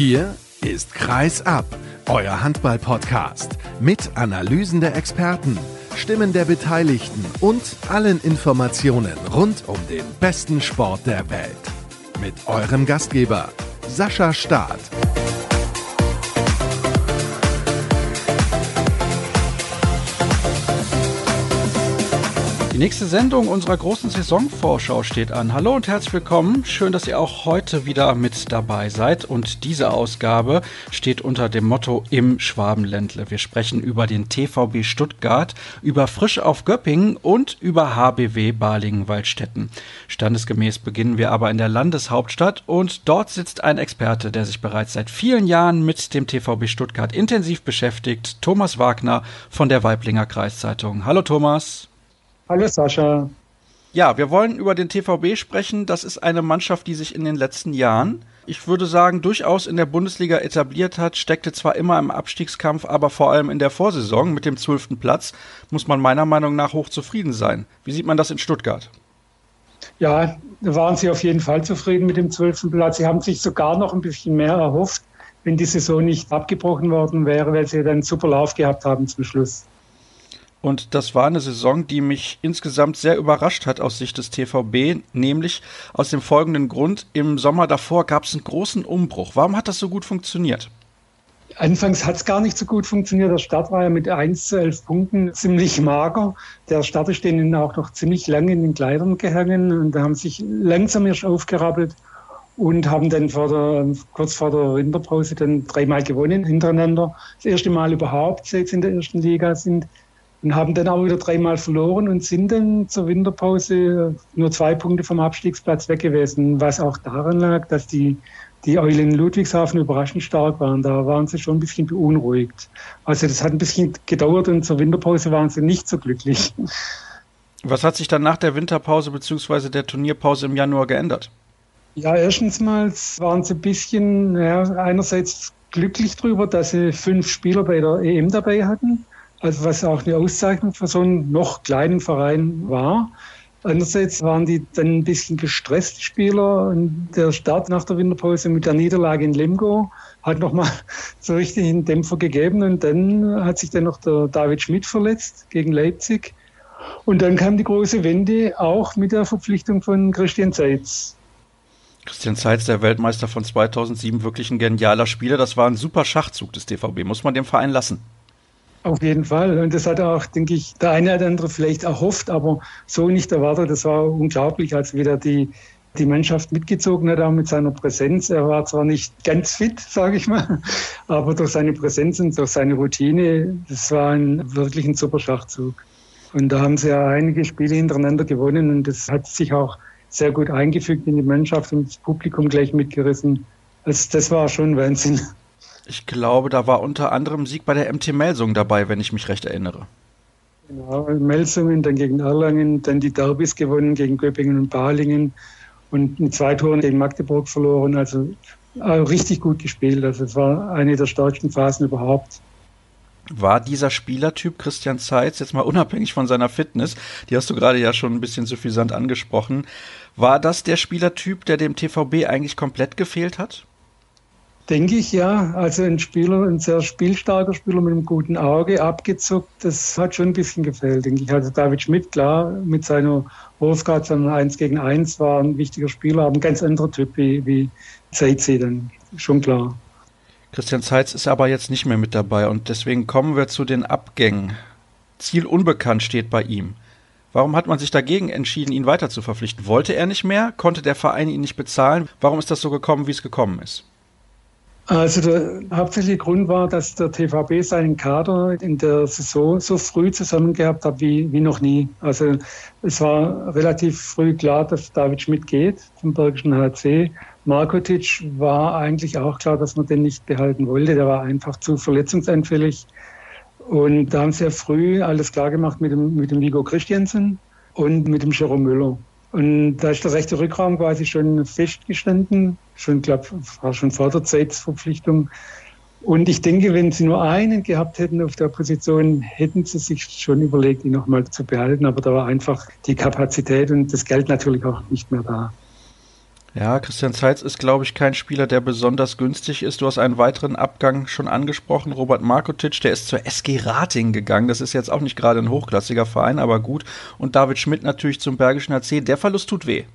Hier ist Kreis ab, euer Handball-Podcast mit Analysen der Experten, Stimmen der Beteiligten und allen Informationen rund um den besten Sport der Welt. Mit eurem Gastgeber Sascha Staat. Die nächste Sendung unserer großen Saisonvorschau steht an. Hallo und herzlich willkommen. Schön, dass ihr auch heute wieder mit dabei seid. Und diese Ausgabe steht unter dem Motto Im Schwabenländle. Wir sprechen über den TVB Stuttgart, über Frisch auf Göppingen und über HBW Balingen-Waldstätten. Standesgemäß beginnen wir aber in der Landeshauptstadt und dort sitzt ein Experte, der sich bereits seit vielen Jahren mit dem TVB Stuttgart intensiv beschäftigt. Thomas Wagner von der Waiblinger Kreiszeitung. Hallo Thomas. Hallo Sascha. Ja, wir wollen über den TVB sprechen. Das ist eine Mannschaft, die sich in den letzten Jahren, ich würde sagen, durchaus in der Bundesliga etabliert hat, steckte zwar immer im Abstiegskampf, aber vor allem in der Vorsaison mit dem 12. Platz muss man meiner Meinung nach hochzufrieden sein. Wie sieht man das in Stuttgart? Ja, da waren sie auf jeden Fall zufrieden mit dem 12. Platz. Sie haben sich sogar noch ein bisschen mehr erhofft, wenn die Saison nicht abgebrochen worden wäre, weil sie dann einen super Lauf gehabt haben zum Schluss. Und das war eine Saison, die mich insgesamt sehr überrascht hat aus Sicht des TVB, nämlich aus dem folgenden Grund. Im Sommer davor gab es einen großen Umbruch. Warum hat das so gut funktioniert? Anfangs hat es gar nicht so gut funktioniert. Der Start war ja mit 1-11 Punkten ziemlich mager. Der Start ist denen auch noch ziemlich lange in den Kleidern gehangen und da haben sich langsam erst aufgerappelt und haben dann kurz vor der Winterpause dann 3-mal gewonnen hintereinander. Das erste Mal überhaupt, seit sie in der ersten Liga sind. Und haben dann auch wieder 3-mal verloren und sind dann zur Winterpause nur 2 Punkte vom Abstiegsplatz weg gewesen. Was auch daran lag, dass die Eulen in Ludwigshafen überraschend stark waren. Da waren sie schon ein bisschen beunruhigt. Also das hat ein bisschen gedauert und zur Winterpause waren sie nicht so glücklich. Was hat sich dann nach der Winterpause bzw. der Turnierpause im Januar geändert? Ja, erstens mal waren sie ein bisschen, einerseits glücklich drüber, dass sie 5 Spieler bei der EM dabei hatten. Also was auch eine Auszeichnung für so einen noch kleinen Verein war. Andererseits waren die dann ein bisschen gestresst, Spieler. Und der Start nach der Winterpause mit der Niederlage in Lemgo hat nochmal so richtig einen Dämpfer gegeben. Und dann hat sich dann noch der David Schmidt verletzt gegen Leipzig. Und dann kam die große Wende auch mit der Verpflichtung von Christian Zeitz. Christian Zeitz, der Weltmeister von 2007, wirklich ein genialer Spieler. Das war ein super Schachzug des TVB, muss man dem Verein lassen. Auf jeden Fall. Und das hat auch, denke ich, der eine oder andere vielleicht erhofft, aber so nicht erwartet. Das war unglaublich, als wieder die Mannschaft mitgezogen hat, auch mit seiner Präsenz. Er war zwar nicht ganz fit, sage ich mal, aber durch seine Präsenz und durch seine Routine, das war wirklich ein super Schachzug. Und da haben sie ja einige Spiele hintereinander gewonnen und das hat sich auch sehr gut eingefügt in die Mannschaft und das Publikum gleich mitgerissen. Also das war schon Wahnsinn. Ich glaube, da war unter anderem Sieg bei der MT Melsungen dabei, wenn ich mich recht erinnere. Genau, Melsungen, dann gegen Erlangen, dann die Derbys gewonnen gegen Göppingen und Balingen und mit 2 Toren gegen Magdeburg verloren. Also richtig gut gespielt. Also es war eine der stärksten Phasen überhaupt. War dieser Spielertyp Christian Zeitz, jetzt mal unabhängig von seiner Fitness, die hast du gerade ja schon ein bisschen suffisant angesprochen, war das der Spielertyp, der dem TVB eigentlich komplett gefehlt hat? Denke ich, ja. Also ein sehr spielstarker Spieler mit einem guten Auge, abgezuckt, das hat schon ein bisschen gefehlt, denke ich. Also David Schmidt, klar, mit seiner Wurfgrad von 1 gegen 1 war ein wichtiger Spieler, aber ein ganz anderer Typ wie Zeitz dann, schon klar. Christian Zeitz ist aber jetzt nicht mehr mit dabei und deswegen kommen wir zu den Abgängen. Ziel unbekannt steht bei ihm. Warum hat man sich dagegen entschieden, ihn weiter zu verpflichten? Wollte er nicht mehr? Konnte der Verein ihn nicht bezahlen? Warum ist das so gekommen, wie es gekommen ist? Also der hauptsächliche Grund war, dass der TVB seinen Kader in der Saison so früh zusammen gehabt hat wie noch nie. Also es war relativ früh klar, dass David Schmidt geht zum Bergischen HC. Markotic war eigentlich auch klar, dass man den nicht behalten wollte. Der war einfach zu verletzungsanfällig. Und da haben sie ja früh alles klar gemacht mit dem Viggo Christiansen und mit dem Jerome Müller. Und da ist der rechte Rückraum quasi schon festgestanden. War schon vor der Zeitverpflichtung. Und ich denke, wenn sie nur einen gehabt hätten auf der Position, hätten sie sich schon überlegt, ihn nochmal zu behalten. Aber da war einfach die Kapazität und das Geld natürlich auch nicht mehr da. Ja, Christian Zeitz ist, glaube ich, kein Spieler, der besonders günstig ist. Du hast einen weiteren Abgang schon angesprochen, Robert Markotic, der ist zur SG Rating gegangen. Das ist jetzt auch nicht gerade ein hochklassiger Verein, aber gut. Und David Schmidt natürlich zum Bergischen HC. Der Verlust tut weh.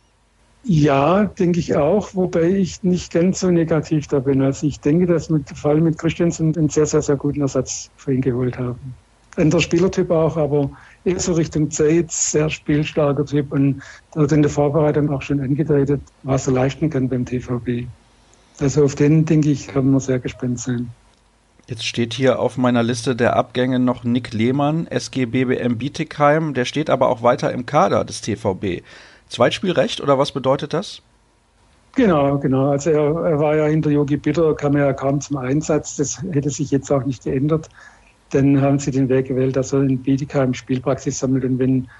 Ja, denke ich auch, wobei ich nicht ganz so negativ da bin. Also ich denke, dass vor allem mit Christiansen einen sehr, sehr, sehr guten Ersatz für ihn geholt haben. Anderer Spielertyp auch, aber eher so Richtung Zeitz, sehr spielstarker Typ und hat in der Vorbereitung auch schon angedeutet, was er leisten kann beim TVB. Also auf den, denke ich, können wir sehr gespannt sein. Jetzt steht hier auf meiner Liste der Abgänge noch Nick Lehmann, SG BBM Bietigheim. Der steht aber auch weiter im Kader des TVB. Zweitspielrecht oder was bedeutet das? Genau. Also er war ja hinter Jogi Bitter, kam ja kaum zum Einsatz. Das hätte sich jetzt auch nicht geändert. Dann haben sie den Weg gewählt, dass er in Bietigheim Spielpraxis sammelt. Und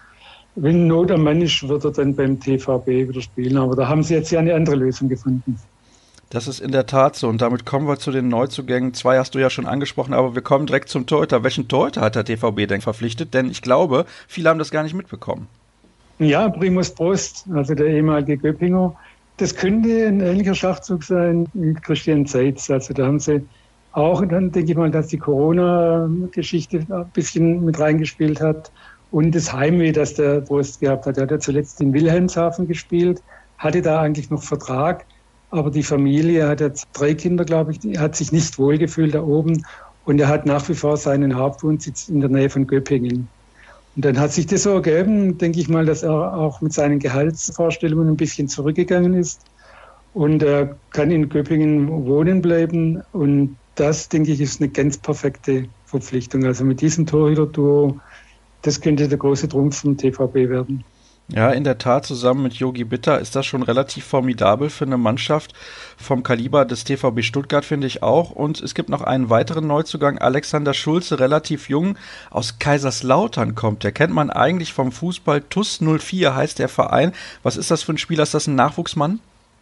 wenn Not am Mann ist, wird er dann beim TVB wieder spielen. Aber da haben sie jetzt ja eine andere Lösung gefunden. Das ist in der Tat so. Und damit kommen wir zu den Neuzugängen. 2 hast du ja schon angesprochen, aber wir kommen direkt zum Torhüter. Welchen Torhüter hat der TVB denn verpflichtet? Denn ich glaube, viele haben das gar nicht mitbekommen. Ja, Primus Prost, also der ehemalige Göppinger. Das könnte ein ähnlicher Schachzug sein mit Christian Zeitz. Also da haben sie auch, dann denke ich mal, dass die Corona-Geschichte ein bisschen mit reingespielt hat. Und das Heimweh, das der Prost gehabt hat. Er hat ja zuletzt in Wilhelmshaven gespielt, hatte da eigentlich noch Vertrag. Aber die Familie hat jetzt 3 Kinder, glaube ich, die hat sich nicht wohlgefühlt da oben. Und er hat nach wie vor seinen Hauptwohnsitz in der Nähe von Göppingen. Und dann hat sich das so ergeben, denke ich mal, dass er auch mit seinen Gehaltsvorstellungen ein bisschen zurückgegangen ist. Und er kann in Göppingen wohnen bleiben. Und das, denke ich, ist eine ganz perfekte Verpflichtung. Also mit diesem Torhüter-Duo, das könnte der große Trumpf vom TVB werden. Ja, in der Tat, zusammen mit Jogi Bitter ist das schon relativ formidabel für eine Mannschaft vom Kaliber des TVB Stuttgart, finde ich auch. Und es gibt noch einen weiteren Neuzugang, Alexander Schulze, relativ jung, aus Kaiserslautern kommt. Der kennt man eigentlich vom Fußball. TuS 04 heißt der Verein. Was ist das für ein Spieler? Ist das ein Nachwuchsmann?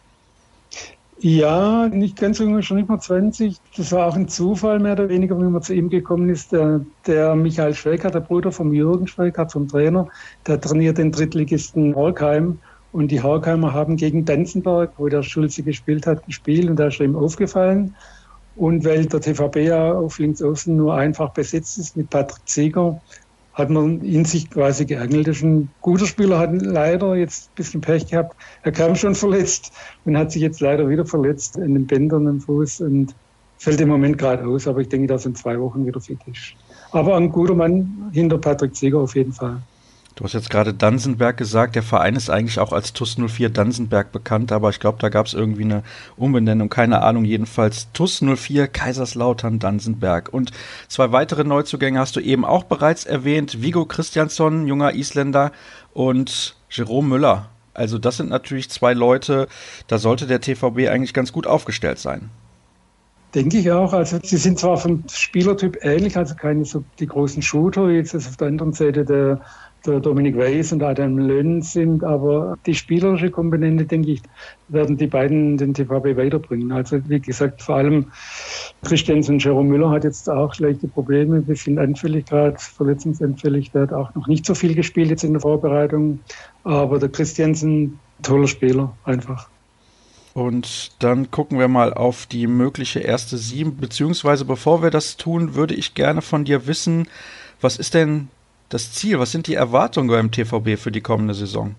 Ja, nicht ganz jung, schon nicht mal 20. Das war auch ein Zufall, mehr oder weniger, wie man zu ihm gekommen ist. Der Michael Schweikart, der Bruder vom Jürgen Schweikart, vom Trainer, der trainiert den Drittligisten Horkheim. Und die Horkheimer haben gegen Danzenberg, wo der Schulze gespielt hat, gespielt. Und da ist ihm aufgefallen. Und weil der TVB ja auf Linksaußen nur einfach besetzt ist mit Patrick Zieger, hat man ihn sich quasi geangelt. Das ist ein guter Spieler, hat leider jetzt ein bisschen Pech gehabt. Er kam schon verletzt und hat sich jetzt leider wieder verletzt in den Bändern im Fuß und fällt im Moment gerade aus. Aber ich denke, dass er in 2 Wochen wieder fit ist. Aber ein guter Mann hinter Patrick Zieger auf jeden Fall. Du hast jetzt gerade Dansenberg gesagt, der Verein ist eigentlich auch als TuS 04 Dansenberg bekannt, aber ich glaube, da gab es irgendwie eine Umbenennung, keine Ahnung, jedenfalls TuS 04 Kaiserslautern Dansenberg. Und 2 weitere Neuzugänge hast du eben auch bereits erwähnt, Viggo Kristjansson, junger Isländer, und Jerome Müller. Also das sind natürlich 2 Leute, da sollte der TVB eigentlich ganz gut aufgestellt sein. Denke ich auch. Also sie sind zwar vom Spielertyp ähnlich, also keine so die großen Shooter, jetzt ist auf der anderen Seite der Dominik Weiß und Adam Lönn sind, aber die spielerische Komponente, denke ich, werden die beiden den TVB weiterbringen. Also wie gesagt, vor allem Christiansen und Jerome Müller hat jetzt auch schlechte Probleme, ein bisschen Anfälligkeit, verletzungsanfällig, der hat auch noch nicht so viel gespielt jetzt in der Vorbereitung, aber der Christiansen, toller Spieler, einfach. Und dann gucken wir mal auf die mögliche erste 7, beziehungsweise bevor wir das tun, würde ich gerne von dir wissen, was ist denn das Ziel, was sind die Erwartungen beim TVB für die kommende Saison?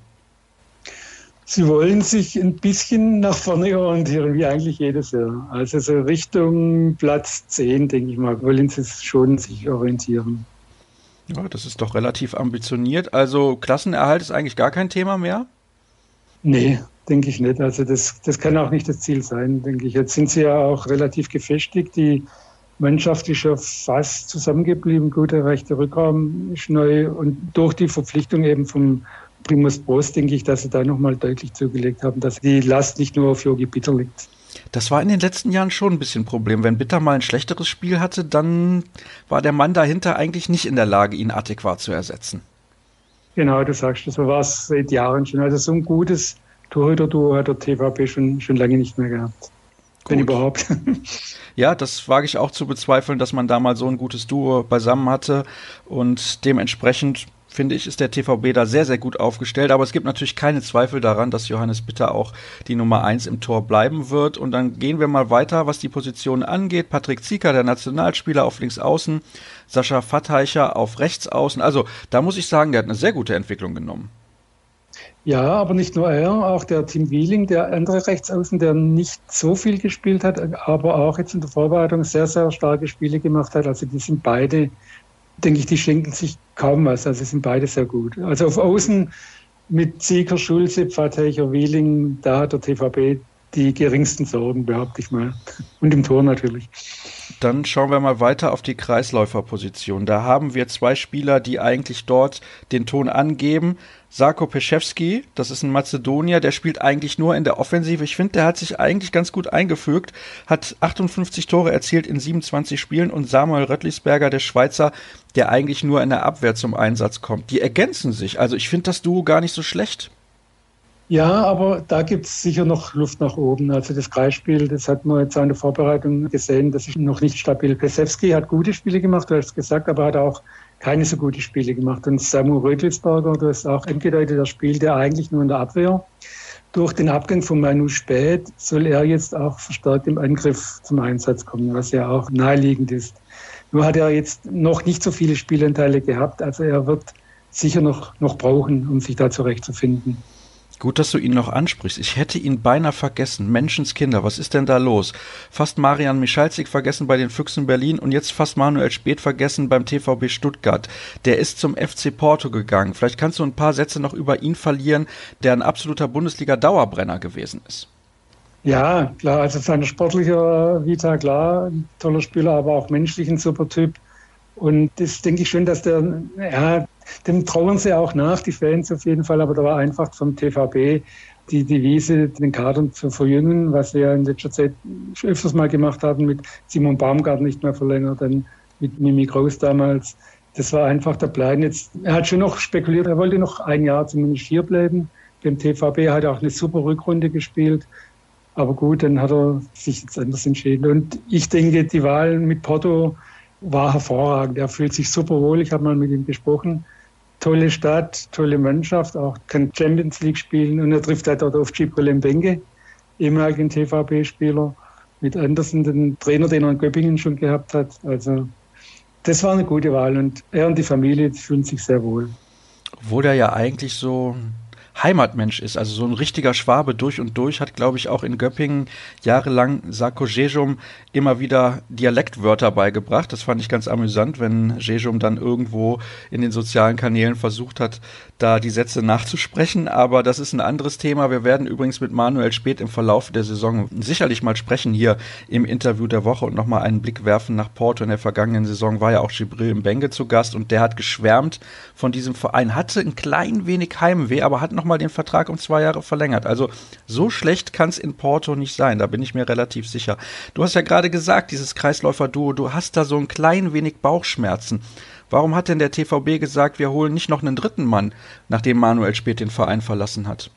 Sie wollen sich ein bisschen nach vorne orientieren, wie eigentlich jedes Jahr. Also so Richtung Platz 10, denke ich mal, wollen sie schon sich orientieren. Ja, das ist doch relativ ambitioniert. Also Klassenerhalt ist eigentlich gar kein Thema mehr? Nee, denke ich nicht. Also das kann auch nicht das Ziel sein, denke ich. Jetzt sind sie ja auch relativ gefestigt. Die Mannschaft ist ja fast zusammengeblieben. Gut, der rechte Rückraum ist neu. Und durch die Verpflichtung eben vom Primus Prost, denke ich, dass sie da nochmal deutlich zugelegt haben, dass die Last nicht nur auf Jogi Bitter liegt. Das war in den letzten Jahren schon ein bisschen ein Problem. Wenn Bitter mal ein schlechteres Spiel hatte, dann war der Mann dahinter eigentlich nicht in der Lage, ihn adäquat zu ersetzen. Genau, du sagst, das war es seit Jahren schon. Also so ein gutes Torhüter-Duo hat der TVB schon lange nicht mehr gehabt. Wenn überhaupt. Ja, das wage ich auch zu bezweifeln, dass man da mal so ein gutes Duo beisammen hatte. Und dementsprechend finde ich, ist der TVB da sehr, sehr gut aufgestellt. Aber es gibt natürlich keine Zweifel daran, dass Johannes Bitter auch die Nummer 1 im Tor bleiben wird. Und dann gehen wir mal weiter, was die Positionen angeht. Patrick Zieker, der Nationalspieler, auf Linksaußen. Sascha Vatheicher auf Rechtsaußen. Also da muss ich sagen, der hat eine sehr gute Entwicklung genommen. Ja, aber nicht nur er, auch der Tim Wieling, der andere Rechtsaußen, der nicht so viel gespielt hat, aber auch jetzt in der Vorbereitung sehr, sehr starke Spiele gemacht hat. Also die sind beide, denke ich, die schenken sich kaum was. Also sind beide sehr gut. Also auf Außen mit Zieker, Schulze, Vatheicher, Wieling, da hat der TVB die geringsten Sorgen, behaupte ich mal. Und im Tor natürlich. Dann schauen wir mal weiter auf die Kreisläuferposition. Da haben wir 2 Spieler, die eigentlich dort den Ton angeben. Sarko Peschewski, das ist ein Mazedonier, der spielt eigentlich nur in der Offensive. Ich finde, der hat sich eigentlich ganz gut eingefügt, hat 58 Tore erzielt in 27 Spielen, und Samuel Röttlisberger, der Schweizer, der eigentlich nur in der Abwehr zum Einsatz kommt. Die ergänzen sich. Also ich finde das Duo gar nicht so schlecht. Ja, aber da gibt es sicher noch Luft nach oben. Also das Kreisspiel, das hat man jetzt an der Vorbereitung gesehen, das ist noch nicht stabil. Pesewski hat gute Spiele gemacht, du hast gesagt, aber hat auch keine so gute Spiele gemacht. Und Samuel Röttlisberger, du hast auch angedeutet, der spielt ja eigentlich nur in der Abwehr. Durch den Abgang von Manu Späth soll er jetzt auch verstärkt im Angriff zum Einsatz kommen, was ja auch naheliegend ist. Nur hat er jetzt noch nicht so viele Spielanteile gehabt, also er wird sicher noch brauchen, um sich da zurechtzufinden. Gut, dass du ihn noch ansprichst. Ich hätte ihn beinahe vergessen. Menschenskinder, was ist denn da los? Fast Marian Michalzik vergessen bei den Füchsen Berlin und jetzt fast Manuel Späth vergessen beim TVB Stuttgart. Der ist zum FC Porto gegangen. Vielleicht kannst du ein paar Sätze noch über ihn verlieren, der ein absoluter Bundesliga-Dauerbrenner gewesen ist. Ja, klar, also seine sportliche Vita, klar, toller Spieler, aber auch menschlich ein super Typ. Und das denke ich schon, dass dem trauern sie auch nach, die Fans auf jeden Fall, aber da war einfach vom TVB die Devise, den Kader zu verjüngen, was wir in letzter Zeit öfters mal gemacht haben, mit Simon Baumgart nicht mehr verlängert, dann mit Mimi Groß damals. Das war einfach der Plan. Jetzt, er hat schon noch spekuliert, er wollte noch ein Jahr zumindest hier bleiben. Beim TVB hat er auch eine super Rückrunde gespielt. Aber gut, dann hat er sich jetzt anders entschieden. Und ich denke, die Wahl mit Porto war hervorragend. Er fühlt sich super wohl. Ich habe mal mit ihm gesprochen. Tolle Stadt, tolle Mannschaft, auch kann Champions League spielen. Und er trifft halt dort auf Gibril Mbenge, ehemaligen TVB-Spieler, mit Andersen, den Trainer, den er in Göppingen schon gehabt hat. Also das war eine gute Wahl. Und er und die Familie fühlen sich sehr wohl. Obwohl er ja eigentlich so Heimatmensch ist, also so ein richtiger Schwabe durch und durch, hat, glaube ich, auch in Göppingen jahrelang Sarko Jejum immer wieder Dialektwörter beigebracht. Das fand ich ganz amüsant, wenn Jejum dann irgendwo in den sozialen Kanälen versucht hat, da die Sätze nachzusprechen. Aber das ist ein anderes Thema. Wir werden übrigens mit Manuel Späth im Verlauf der Saison sicherlich mal sprechen hier im Interview der Woche und nochmal einen Blick werfen nach Porto. In der vergangenen Saison war ja auch Gibril Mbenge zu Gast und der hat geschwärmt von diesem Verein, hatte ein klein wenig Heimweh, aber hat noch mal den Vertrag um 2 Jahre verlängert. Also so schlecht kann es in Porto nicht sein, da bin ich mir relativ sicher. Du hast ja gerade gesagt, dieses Kreisläufer-Duo, du hast da so ein klein wenig Bauchschmerzen. Warum hat denn der TVB gesagt, wir holen nicht noch einen dritten Mann, nachdem Manuel Späth den Verein verlassen hat?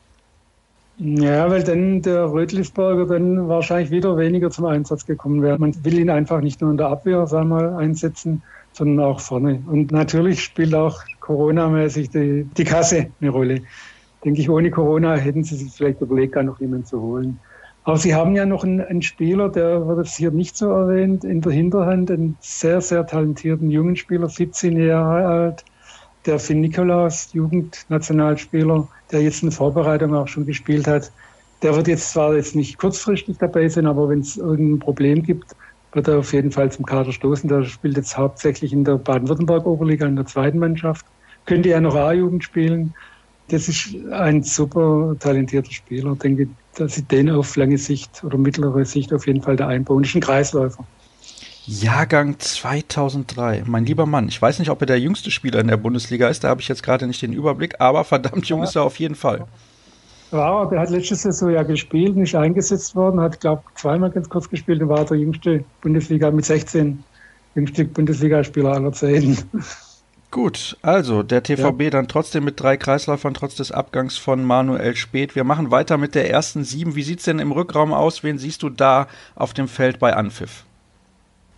Ja, weil dann der Röttlisberger dann wahrscheinlich wieder weniger zum Einsatz gekommen wäre. Man will ihn einfach nicht nur in der Abwehr, sagen wir mal, einsetzen, sondern auch vorne. Und natürlich spielt auch Corona-mäßig die Kasse eine Rolle. Denke ich, ohne Corona hätten sie sich vielleicht überlegt, gar noch jemanden zu holen. Aber sie haben ja noch einen Spieler, der wird jetzt hier nicht so erwähnt, in der Hinterhand, einen sehr, sehr talentierten jungen Spieler, 17 Jahre alt, der Finn Nikolaus, Jugendnationalspieler, der jetzt eine Vorbereitung auch schon gespielt hat. Der wird jetzt zwar jetzt nicht kurzfristig dabei sein, aber wenn es irgendein Problem gibt, wird er auf jeden Fall zum Kader stoßen. Der spielt jetzt hauptsächlich in der Baden-Württemberg-Oberliga in der zweiten Mannschaft. Könnte er noch A-Jugend spielen. Das ist ein super talentierter Spieler. Ich denke, dass sie den auf lange Sicht oder mittlere Sicht auf jeden Fall da einbauen. Das ist ein Kreisläufer. Jahrgang 2003. Mein lieber Mann, ich weiß nicht, ob er der jüngste Spieler in der Bundesliga ist, da habe ich jetzt gerade nicht den Überblick, aber verdammt jung ist er auf jeden Fall. Ja, der hat letzte Saison ja gespielt, nicht eingesetzt worden, hat, glaube ich, zweimal ganz kurz gespielt und war der jüngste Bundesliga mit 16, jüngste Bundesligaspieler aller Zeiten. Gut, also der TVB dann trotzdem mit 3 Kreisläufern, trotz des Abgangs von Manuel Späth. Wir machen weiter mit der ersten 7. Wie sieht's denn im Rückraum aus? Wen siehst du da auf dem Feld bei Anpfiff?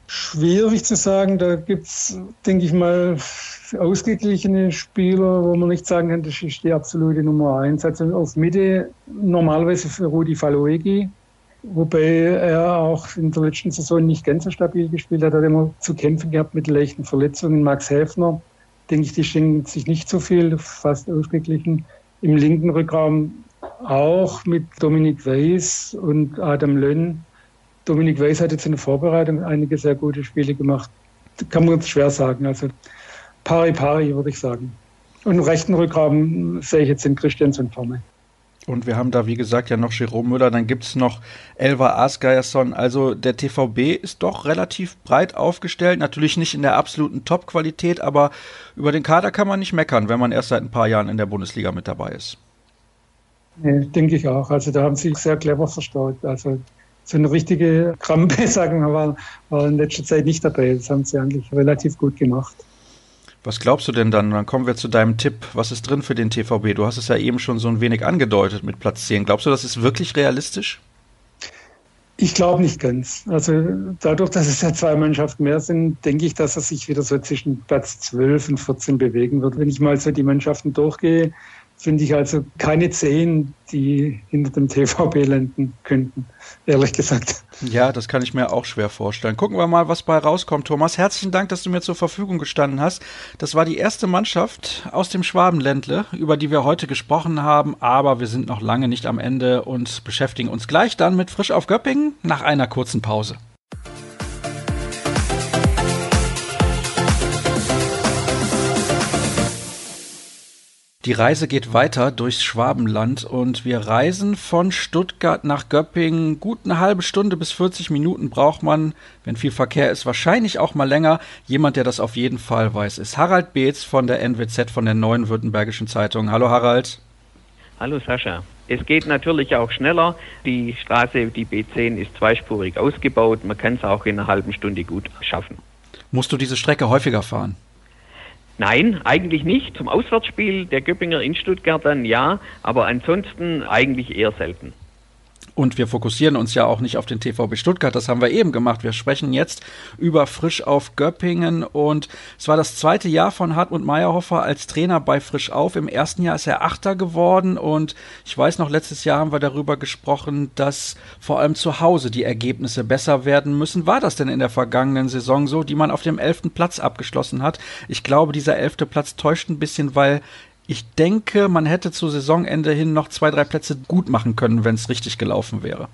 Schwierig zu sagen, da gibt es, denke ich mal, ausgeglichene Spieler, wo man nicht sagen kann, das ist die absolute Nummer 1. Also auf Mitte normalerweise für Rudi Falloegi, wobei er auch in der letzten Saison nicht ganz so stabil gespielt hat, hat immer zu kämpfen gehabt mit leichten Verletzungen. Max Häfner, denke ich, die schenken sich nicht so viel, fast ausgeglichen. Im linken Rückraum auch mit Dominik Weiss und Adam Lönn. Dominik Weiss hat jetzt in der Vorbereitung einige sehr gute Spiele gemacht. Kann man schwer sagen. Also pari würde ich sagen. Und im rechten Rückraum sehe ich jetzt den Christiansson vorne. Und wir haben da, wie gesagt, ja noch Jerome Müller, dann gibt es noch Elvar Asgersson. Also der TVB ist doch relativ breit aufgestellt. Natürlich nicht in der absoluten Top-Qualität, aber über den Kader kann man nicht meckern, wenn man erst seit ein paar Jahren in der Bundesliga mit dabei ist. Nee, denke ich auch. Also da haben sie sehr clever verstaut. Also so eine richtige Krampe, sagen wir mal, war in letzter Zeit nicht dabei. Das haben sie eigentlich relativ gut gemacht. Was glaubst du denn dann? Dann kommen wir zu deinem Tipp. Was ist drin für den TVB? Du hast es ja eben schon so ein wenig angedeutet mit Platz 10. Glaubst du, das ist wirklich realistisch? Ich glaube nicht ganz. Also dadurch, dass es ja 2 Mannschaften mehr sind, denke ich, dass er sich wieder so zwischen Platz 12 und 14 bewegen wird. Wenn ich mal so die Mannschaften durchgehe, finde ich also keine 10, die hinter dem TVB landen könnten, ehrlich gesagt. Ja, das kann ich mir auch schwer vorstellen. Gucken wir mal, was bei rauskommt, Thomas. Herzlichen Dank, dass du mir zur Verfügung gestanden hast. Das war die erste Mannschaft aus dem Schwabenländle, über die wir heute gesprochen haben, aber wir sind noch lange nicht am Ende und beschäftigen uns gleich dann mit Frisch auf Göppingen nach einer kurzen Pause. Die Reise geht weiter durchs Schwabenland und wir reisen von Stuttgart nach Göppingen. Gut eine halbe Stunde bis 40 Minuten braucht man, wenn viel Verkehr ist, wahrscheinlich auch mal länger. Jemand, der das auf jeden Fall weiß, ist Harald Beetz von der NWZ, von der Neuen Württembergischen Zeitung. Hallo Harald. Hallo Sascha. Es geht natürlich auch schneller. Die Straße, die B10, ist zweispurig ausgebaut. Man kann es auch in einer halben Stunde gut schaffen. Musst du diese Strecke häufiger fahren? Nein, eigentlich nicht. Zum Auswärtsspiel der Göppinger in Stuttgart dann ja, aber ansonsten eigentlich eher selten. Und wir fokussieren uns ja auch nicht auf den TVB Stuttgart, das haben wir eben gemacht. Wir sprechen jetzt über Frisch auf Göppingen und es war das 2. Jahr von Hartmut Mayerhofer als Trainer bei Frisch auf. Im ersten Jahr ist er 8. geworden und ich weiß noch, letztes Jahr haben wir darüber gesprochen, dass vor allem zu Hause die Ergebnisse besser werden müssen. War das denn in der vergangenen Saison so, die man auf dem 11. Platz abgeschlossen hat? Ich glaube, dieser 11. Platz täuscht ein bisschen, weil ich denke, man hätte zu Saisonende hin noch 2, 3 Plätze gut machen können, wenn es richtig gelaufen wäre.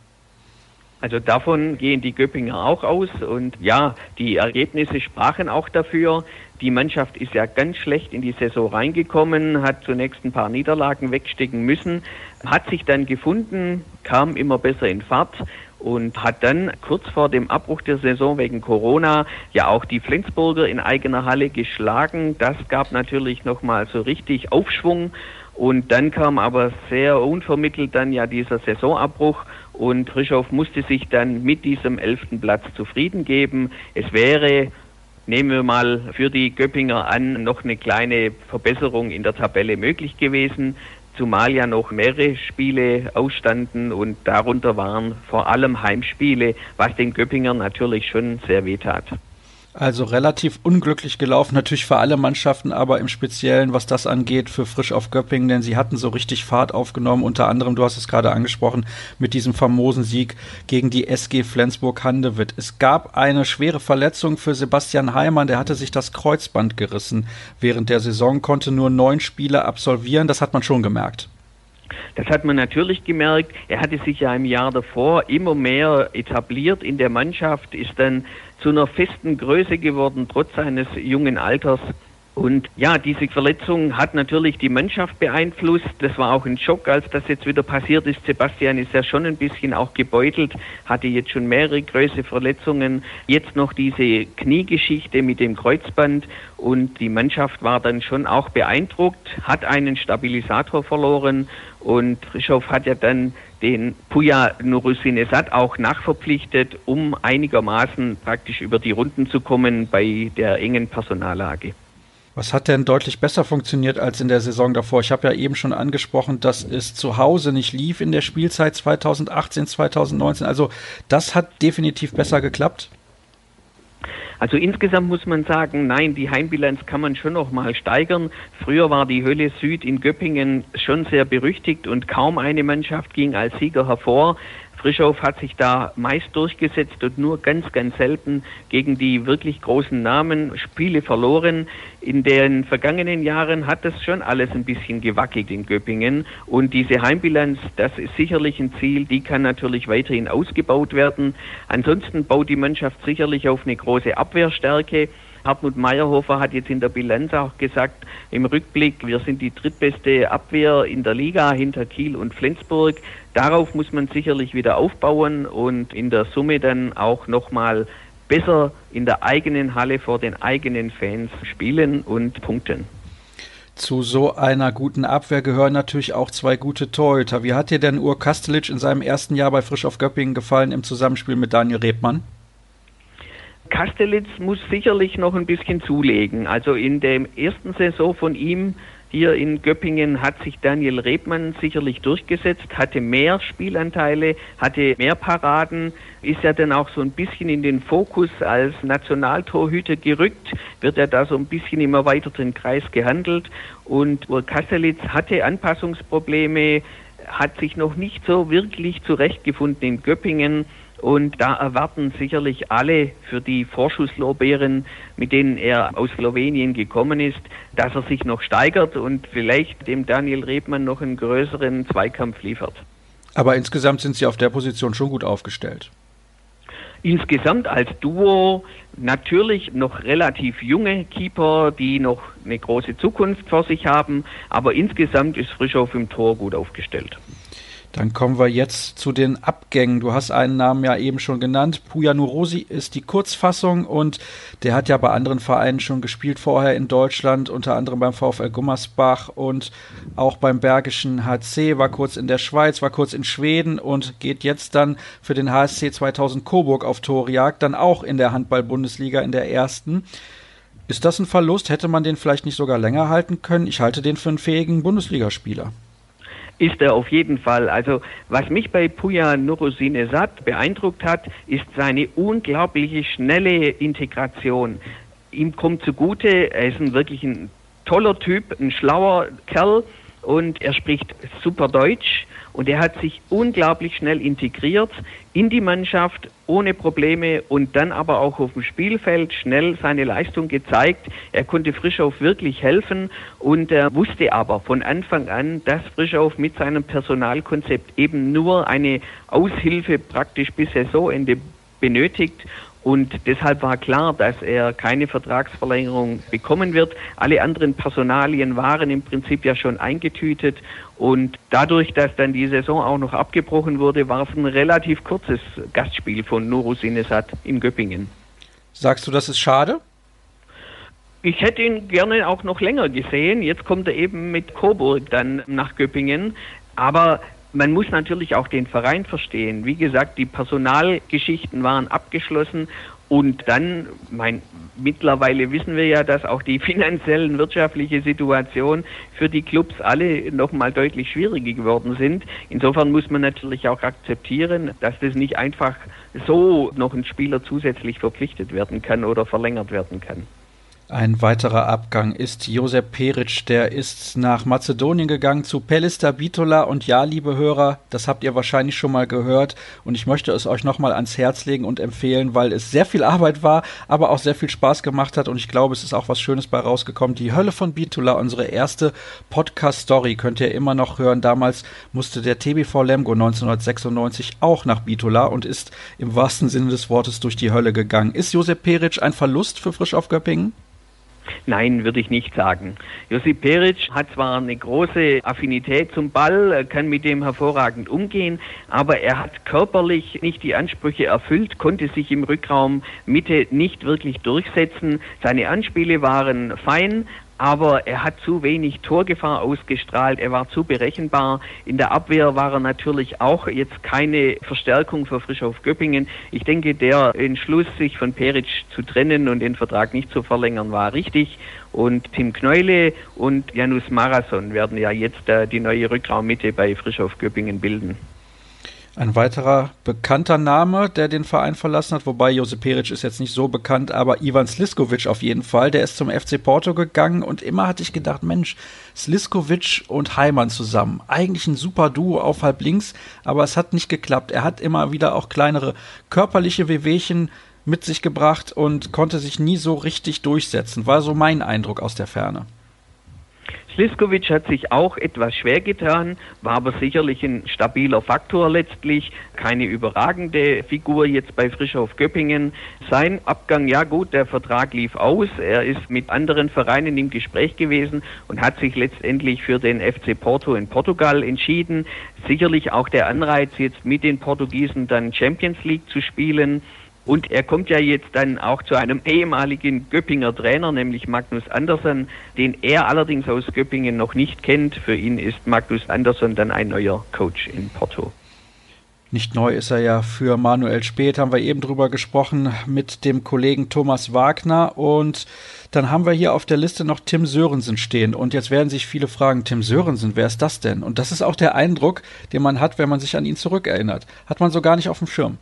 Also davon gehen die Göppinger auch aus und ja, die Ergebnisse sprachen auch dafür. Die Mannschaft ist ja ganz schlecht in die Saison reingekommen, hat zunächst ein paar Niederlagen wegstecken müssen, hat sich dann gefunden, kam immer besser in Fahrt und hat dann kurz vor dem Abbruch der Saison wegen Corona ja auch die Flensburger in eigener Halle geschlagen. Das gab natürlich nochmal so richtig Aufschwung und dann kam aber sehr unvermittelt dann ja dieser Saisonabbruch und Frischhoff musste sich dann mit diesem 11. Platz zufrieden geben. Es wäre, nehmen wir mal für die Göppinger an, noch eine kleine Verbesserung in der Tabelle möglich gewesen, zumal ja noch mehrere Spiele ausstanden und darunter waren vor allem Heimspiele, was den Göppingern natürlich schon sehr wehtat. Also relativ unglücklich gelaufen, natürlich für alle Mannschaften, aber im Speziellen, was das angeht, für Frisch auf Göppingen, denn sie hatten so richtig Fahrt aufgenommen, unter anderem, du hast es gerade angesprochen, mit diesem famosen Sieg gegen die SG Flensburg-Handewitt. Es gab eine schwere Verletzung für Sebastian Heimann, der hatte sich das Kreuzband gerissen während der Saison, konnte nur 9 Spiele absolvieren, das hat man schon gemerkt. Das hat man natürlich gemerkt. Er hatte sich ja im Jahr davor immer mehr etabliert in der Mannschaft, ist dann zu einer festen Größe geworden, trotz seines jungen Alters. Und ja, diese Verletzung hat natürlich die Mannschaft beeinflusst. Das war auch ein Schock, als das jetzt wieder passiert ist. Sebastian ist ja schon ein bisschen auch gebeutelt, hatte jetzt schon mehrere größere Verletzungen. Jetzt noch diese Kniegeschichte mit dem Kreuzband und die Mannschaft war dann schon auch beeindruckt, hat einen Stabilisator verloren und Frischhoff hat ja dann den Puja Nurusinesat auch nachverpflichtet, um einigermaßen praktisch über die Runden zu kommen bei der engen Personallage. Was hat denn deutlich besser funktioniert als in der Saison davor? Ich habe ja eben schon angesprochen, dass es zu Hause nicht lief in der Spielzeit 2018, 2019. Also das hat definitiv besser geklappt. Also insgesamt muss man sagen, nein, die Heimbilanz kann man schon noch mal steigern. Früher war die Hölle Süd in Göppingen schon sehr berüchtigt und kaum eine Mannschaft ging als Sieger hervor. Frischhoff hat sich da meist durchgesetzt und nur ganz, ganz selten gegen die wirklich großen Namen Spiele verloren. In den vergangenen Jahren hat das schon alles ein bisschen gewackelt in Göppingen. Und diese Heimbilanz, das ist sicherlich ein Ziel, die kann natürlich weiterhin ausgebaut werden. Ansonsten baut die Mannschaft sicherlich auf eine große Abwehrstärke. Hartmut Meyerhofer hat jetzt in der Bilanz auch gesagt, im Rückblick, wir sind die drittbeste Abwehr in der Liga hinter Kiel und Flensburg. Darauf muss man sicherlich wieder aufbauen und in der Summe dann auch nochmal besser in der eigenen Halle vor den eigenen Fans spielen und punkten. Zu so einer guten Abwehr gehören natürlich auch zwei gute Torhüter. Wie hat dir denn Uğur Kastelic in seinem ersten Jahr bei Frischhoff Göppingen gefallen im Zusammenspiel mit Daniel Rebmann? Kastelic muss sicherlich noch ein bisschen zulegen. Also in der ersten Saison von ihm hier in Göppingen hat sich Daniel Rebmann sicherlich durchgesetzt, hatte mehr Spielanteile, hatte mehr Paraden, ist ja dann auch so ein bisschen in den Fokus als Nationaltorhüter gerückt, wird er da so ein bisschen im erweiterten Kreis gehandelt. Und Uğur Kastelic hatte Anpassungsprobleme, hat sich noch nicht so wirklich zurechtgefunden in Göppingen. Und da erwarten sicherlich alle für die Vorschusslorbeeren, mit denen er aus Slowenien gekommen ist, dass er sich noch steigert und vielleicht dem Daniel Rebmann noch einen größeren Zweikampf liefert. Aber insgesamt sind sie auf der Position schon gut aufgestellt. Insgesamt als Duo natürlich noch relativ junge Keeper, die noch eine große Zukunft vor sich haben, aber insgesamt ist Frischhoff im Tor gut aufgestellt. Dann kommen wir jetzt zu den Abgängen. Du hast einen Namen ja eben schon genannt. Puja Nurosi ist die Kurzfassung und der hat ja bei anderen Vereinen schon gespielt vorher in Deutschland, unter anderem beim VfL Gummersbach und auch beim Bergischen HC, war kurz in der Schweiz, war kurz in Schweden und geht jetzt dann für den HSC 2000 Coburg auf Torjagd, dann auch in der Handball-Bundesliga in der ersten. Ist das ein Verlust? Hätte man den vielleicht nicht sogar länger halten können? Ich halte den für einen fähigen Bundesligaspieler. Ist er auf jeden Fall. Also was mich bei Puja Nurosi beeindruckt hat, ist seine unglaubliche schnelle Integration. Ihm kommt zugute, er ist wirklich ein toller Typ, ein schlauer Kerl und er spricht super Deutsch und er hat sich unglaublich schnell integriert in die Mannschaft ohne Probleme und dann aber auch auf dem Spielfeld schnell seine Leistung gezeigt. Er konnte Frischhoff wirklich helfen und er wusste aber von Anfang an, dass Frischhoff mit seinem Personalkonzept eben nur eine Aushilfe praktisch bis Saisonende benötigt. Und deshalb war klar, dass er keine Vertragsverlängerung bekommen wird. Alle anderen Personalien waren im Prinzip ja schon eingetütet. Und dadurch, dass dann die Saison auch noch abgebrochen wurde, war es ein relativ kurzes Gastspiel von Nurosi in Göppingen. Sagst du, das ist schade? Ich hätte ihn gerne auch noch länger gesehen. Jetzt kommt er eben mit Coburg dann nach Göppingen. Aber man muss natürlich auch den Verein verstehen. Wie gesagt, die Personalgeschichten waren abgeschlossen und dann, mittlerweile wissen wir ja, dass auch die finanziellen, wirtschaftliche Situation für die Clubs alle nochmal deutlich schwieriger geworden sind. Insofern muss man natürlich auch akzeptieren, dass das nicht einfach so noch ein Spieler zusätzlich verpflichtet werden kann oder verlängert werden kann. Ein weiterer Abgang ist Josep Peric, der ist nach Mazedonien gegangen zu Pelister Bitola und ja, liebe Hörer, das habt ihr wahrscheinlich schon mal gehört und ich möchte es euch nochmal ans Herz legen und empfehlen, weil es sehr viel Arbeit war, aber auch sehr viel Spaß gemacht hat und ich glaube, es ist auch was Schönes bei rausgekommen. Die Hölle von Bitola, unsere erste Podcast-Story, könnt ihr immer noch hören. Damals musste der TBV Lemgo 1996 auch nach Bitola und ist im wahrsten Sinne des Wortes durch die Hölle gegangen. Ist Josep Peric ein Verlust für Frischhoff Göppingen? Nein, würde ich nicht sagen. Josip Peric hat zwar eine große Affinität zum Ball, kann mit dem hervorragend umgehen, aber er hat körperlich nicht die Ansprüche erfüllt, konnte sich im Rückraum Mitte nicht wirklich durchsetzen. Seine Anspiele waren fein, aber er hat zu wenig Torgefahr ausgestrahlt, er war zu berechenbar. In der Abwehr war er natürlich auch jetzt keine Verstärkung für Frischhoff Göppingen. Ich denke, der Entschluss, sich von Peric zu trennen und den Vertrag nicht zu verlängern, war richtig. Und Tim Kneule und Janus Marason werden ja jetzt die neue Rückraummitte bei Frischhoff Göppingen bilden. Ein weiterer bekannter Name, der den Verein verlassen hat, wobei Josip Perić ist jetzt nicht so bekannt, aber Ivan Sliskovic auf jeden Fall, der ist zum FC Porto gegangen und immer hatte ich gedacht, Mensch, Sliskovic und Heimann zusammen, eigentlich ein super Duo auf halb links, aber es hat nicht geklappt. Er hat immer wieder auch kleinere körperliche Wehwehchen mit sich gebracht und konnte sich nie so richtig durchsetzen, war so mein Eindruck aus der Ferne. Sliskovic hat sich auch etwas schwer getan, war aber sicherlich ein stabiler Faktor letztlich, keine überragende Figur jetzt bei Frischhoff Göppingen. Sein Abgang, ja gut, der Vertrag lief aus, er ist mit anderen Vereinen im Gespräch gewesen und hat sich letztendlich für den FC Porto in Portugal entschieden. Sicherlich auch der Anreiz, jetzt mit den Portugiesen dann Champions League zu spielen. Und er kommt ja jetzt dann auch zu einem ehemaligen Göppinger Trainer, nämlich Magnus Andersson, den er allerdings aus Göppingen noch nicht kennt. Für ihn ist Magnus Andersson dann ein neuer Coach in Porto. Nicht neu ist er ja für Manuel Späth, haben wir eben drüber gesprochen mit dem Kollegen Thomas Wagner. Und dann haben wir hier auf der Liste noch Tim Sörensen stehen. Und jetzt werden sich viele fragen, Tim Sörensen, wer ist das denn? Und das ist auch der Eindruck, den man hat, wenn man sich an ihn zurückerinnert. Hat man so gar nicht auf dem Schirm.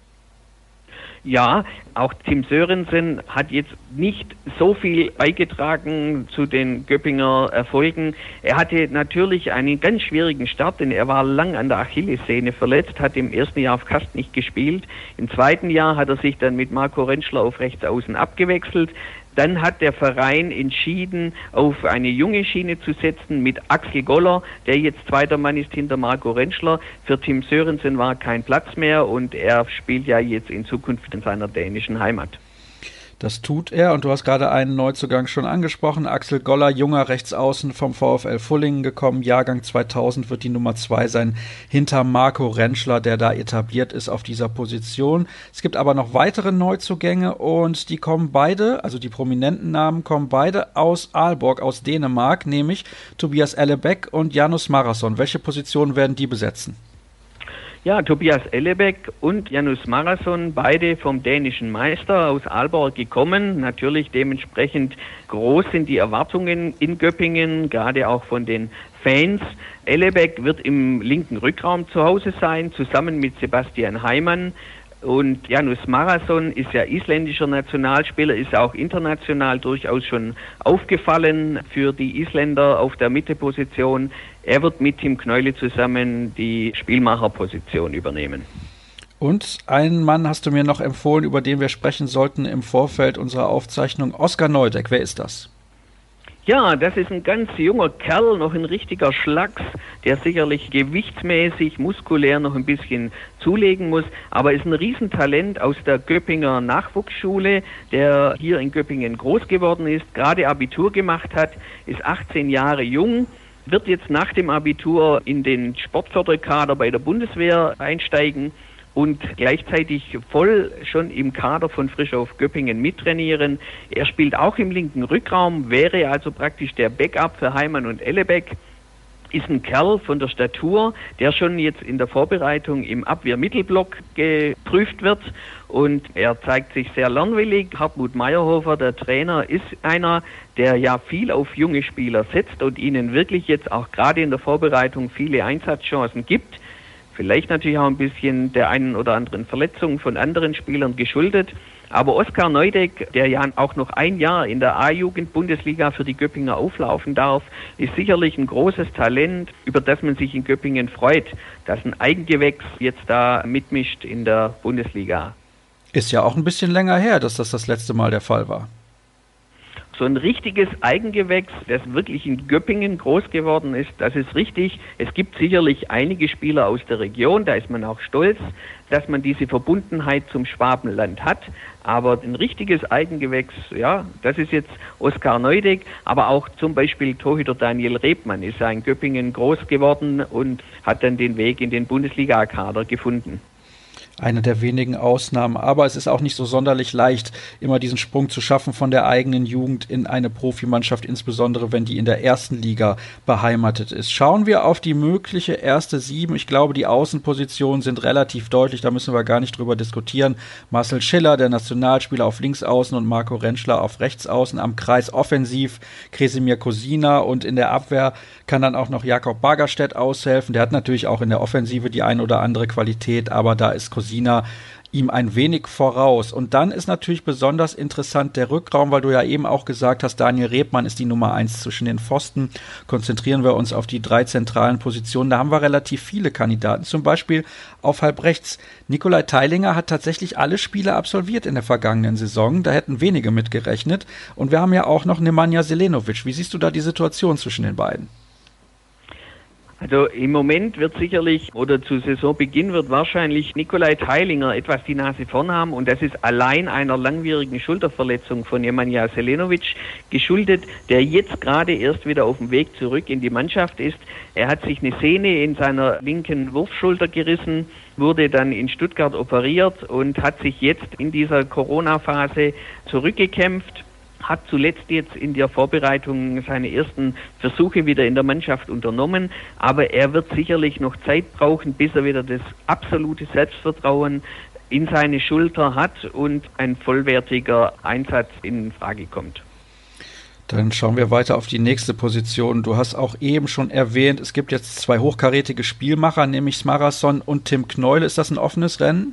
Ja, auch Tim Sörensen hat jetzt nicht so viel beigetragen zu den Göppinger Erfolgen. Er hatte natürlich einen ganz schwierigen Start, denn er war lang an der Achillessehne verletzt, hat im ersten Jahr fast nicht gespielt. Im zweiten Jahr hat er sich dann mit Marco Rentschler auf Rechtsaußen abgewechselt. Dann hat der Verein entschieden, auf eine junge Schiene zu setzen mit Axel Goller, der jetzt zweiter Mann ist hinter Marco Rentschler. Für Tim Sörensen war kein Platz mehr und er spielt ja jetzt in Zukunft in seiner dänischen Heimat. Das tut er und du hast gerade einen Neuzugang schon angesprochen. Axel Goller, junger Rechtsaußen vom VfL Fullingen gekommen. Jahrgang 2000 wird die Nummer 2 sein, hinter Marco Rentschler, der da etabliert ist auf dieser Position. Es gibt aber noch weitere Neuzugänge und die kommen beide, also die prominenten Namen kommen beide aus Aalborg, aus Dänemark, nämlich Tobias Ellebeck und Janus Marason. Welche Positionen werden die besetzen? Ja, Tobias Ellebeck und Janus Marason, beide vom dänischen Meister aus Aalborg gekommen. Natürlich dementsprechend groß sind die Erwartungen in Göppingen, gerade auch von den Fans. Ellebeck wird im linken Rückraum zu Hause sein, zusammen mit Sebastian Heimann. Und Janus Marason ist ja isländischer Nationalspieler, ist auch international durchaus schon aufgefallen für die Isländer auf der Mitteposition. Er wird mit Tim Kneule zusammen die Spielmacherposition übernehmen. Und einen Mann hast du mir noch empfohlen, über den wir sprechen sollten im Vorfeld unserer Aufzeichnung, Oskar Neudeck. Wer ist das? Ja, das ist ein ganz junger Kerl, noch ein richtiger Schlacks, der sicherlich gewichtsmäßig, muskulär noch ein bisschen zulegen muss, aber ist ein Riesentalent aus der Göppinger Nachwuchsschule, der hier in Göppingen groß geworden ist, gerade Abitur gemacht hat, ist 18 Jahre jung, wird jetzt nach dem Abitur in den Sportförderkader bei der Bundeswehr einsteigen und gleichzeitig voll schon im Kader von Frischhoff Göppingen mittrainieren. Er spielt auch im linken Rückraum, wäre also praktisch der Backup für Heimann und Ellebeck. Ist ein Kerl von der Statur, der schon jetzt in der Vorbereitung im Abwehrmittelblock geprüft wird und er zeigt sich sehr lernwillig. Hartmut Meyerhofer, der Trainer, ist einer, der ja viel auf junge Spieler setzt und ihnen wirklich jetzt auch gerade in der Vorbereitung viele Einsatzchancen gibt. Vielleicht natürlich auch ein bisschen der einen oder anderen Verletzung von anderen Spielern geschuldet. Aber Oskar Neudeck, der ja auch noch ein Jahr in der A-Jugend-Bundesliga für die Göppinger auflaufen darf, ist sicherlich ein großes Talent, über das man sich in Göppingen freut, dass ein Eigengewächs jetzt da mitmischt in der Bundesliga. Ist ja auch ein bisschen länger her, dass das letzte Mal der Fall war. So ein richtiges Eigengewächs, das wirklich in Göppingen groß geworden ist, das ist richtig. Es gibt sicherlich einige Spieler aus der Region, da ist man auch stolz, dass man diese Verbundenheit zum Schwabenland hat. Aber ein richtiges Eigengewächs, ja, das ist jetzt Oskar Neudeck, aber auch zum Beispiel Torhüter Daniel Rebmann ist ja in Göppingen groß geworden und hat dann den Weg in den Bundesliga-Kader gefunden. Eine der wenigen Ausnahmen, aber es ist auch nicht so sonderlich leicht, immer diesen Sprung zu schaffen von der eigenen Jugend in eine Profimannschaft, insbesondere wenn die in der ersten Liga beheimatet ist. Schauen wir auf die mögliche erste 7. Ich glaube, die Außenpositionen sind relativ deutlich, da müssen wir gar nicht drüber diskutieren. Marcel Schiller, der Nationalspieler, auf Linksaußen und Marco Rentschler auf Rechtsaußen. Am Kreis offensiv Kresimir Kosina und in der Abwehr kann dann auch noch Jakob Bagerstedt aushelfen. Der hat natürlich auch in der Offensive die ein oder andere Qualität, aber da ist Kosina ihm ein wenig voraus. Und dann ist natürlich besonders interessant der Rückraum, weil du ja eben auch gesagt hast, Daniel Rebmann ist die Nummer 1 zwischen den Pfosten. Konzentrieren wir uns auf die 3 zentralen Positionen. Da haben wir relativ viele Kandidaten, zum Beispiel auf halb rechts. Nikolai Teilinger hat tatsächlich alle Spiele absolviert in der vergangenen Saison. Da hätten wenige mit gerechnet. Und wir haben ja auch noch Nemanja Selenovic. Wie siehst du da die Situation zwischen den beiden? Also im Moment wird sicherlich, oder zu Saisonbeginn wird wahrscheinlich Nikolai Teilinger etwas die Nase vorn haben, und das ist allein einer langwierigen Schulterverletzung von Nemanja Selenovic geschuldet, der jetzt gerade erst wieder auf dem Weg zurück in die Mannschaft ist. Er hat sich eine Sehne in seiner linken Wurfschulter gerissen, wurde dann in Stuttgart operiert und hat sich jetzt in dieser Corona-Phase zurückgekämpft. Hat zuletzt jetzt in der Vorbereitung seine ersten Versuche wieder in der Mannschaft unternommen, aber er wird sicherlich noch Zeit brauchen, bis er wieder das absolute Selbstvertrauen in seine Schulter hat und ein vollwertiger Einsatz in Frage kommt. Dann schauen wir weiter auf die nächste Position. Du hast auch eben schon erwähnt, es gibt jetzt 2 hochkarätige Spielmacher, nämlich Smarason und Tim Kneule. Ist das ein offenes Rennen?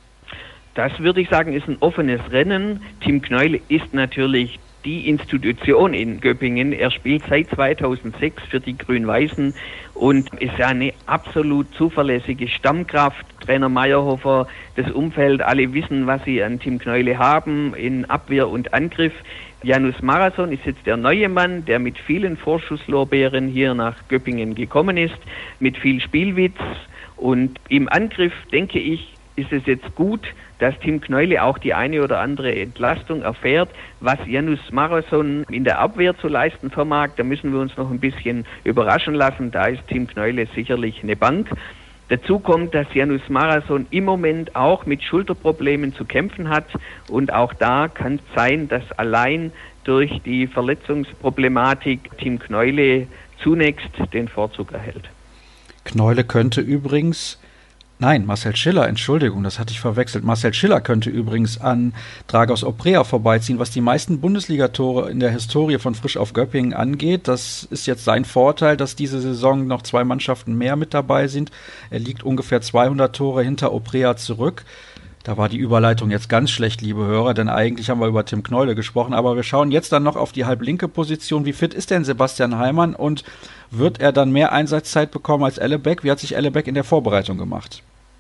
Das würde ich sagen, ist ein offenes Rennen. Tim Kneule ist natürlich die Institution in Göppingen. Er spielt seit 2006 für die Grün-Weißen und ist ja eine absolut zuverlässige Stammkraft. Trainer Meyerhofer, das Umfeld, alle wissen, was sie an Tim Kneule haben in Abwehr und Angriff. Janus Marason ist jetzt der neue Mann, der mit vielen Vorschusslorbeeren hier nach Göppingen gekommen ist, mit viel Spielwitz, und im Angriff, denke ich, ist es jetzt gut, dass Tim Kneule auch die eine oder andere Entlastung erfährt. Was Janus Marason in der Abwehr zu leisten vermag, da müssen wir uns noch ein bisschen überraschen lassen. Da ist Tim Kneule sicherlich eine Bank. Dazu kommt, dass Janus Marason im Moment auch mit Schulterproblemen zu kämpfen hat, und auch da kann es sein, dass allein durch die Verletzungsproblematik Tim Kneule zunächst den Vorzug erhält. Kneule könnte übrigens... Nein, Marcel Schiller, Entschuldigung, das hatte ich verwechselt. Marcel Schiller könnte übrigens an Dragos Oprea vorbeiziehen, was die meisten Bundesligatore in der Historie von Frisch auf Göppingen angeht. Das ist jetzt sein Vorteil, dass diese Saison noch 2 Mannschaften mehr mit dabei sind. Er liegt ungefähr 200 Tore hinter Oprea zurück. Da war die Überleitung jetzt ganz schlecht, liebe Hörer, denn eigentlich haben wir über Tim Kneule gesprochen, aber wir schauen jetzt dann noch auf die halblinke Position. Wie fit ist denn Sebastian Heimann und wird er dann mehr Einsatzzeit bekommen als Ellebeck? Wie hat sich Ellebeck in der Vorbereitung gemacht?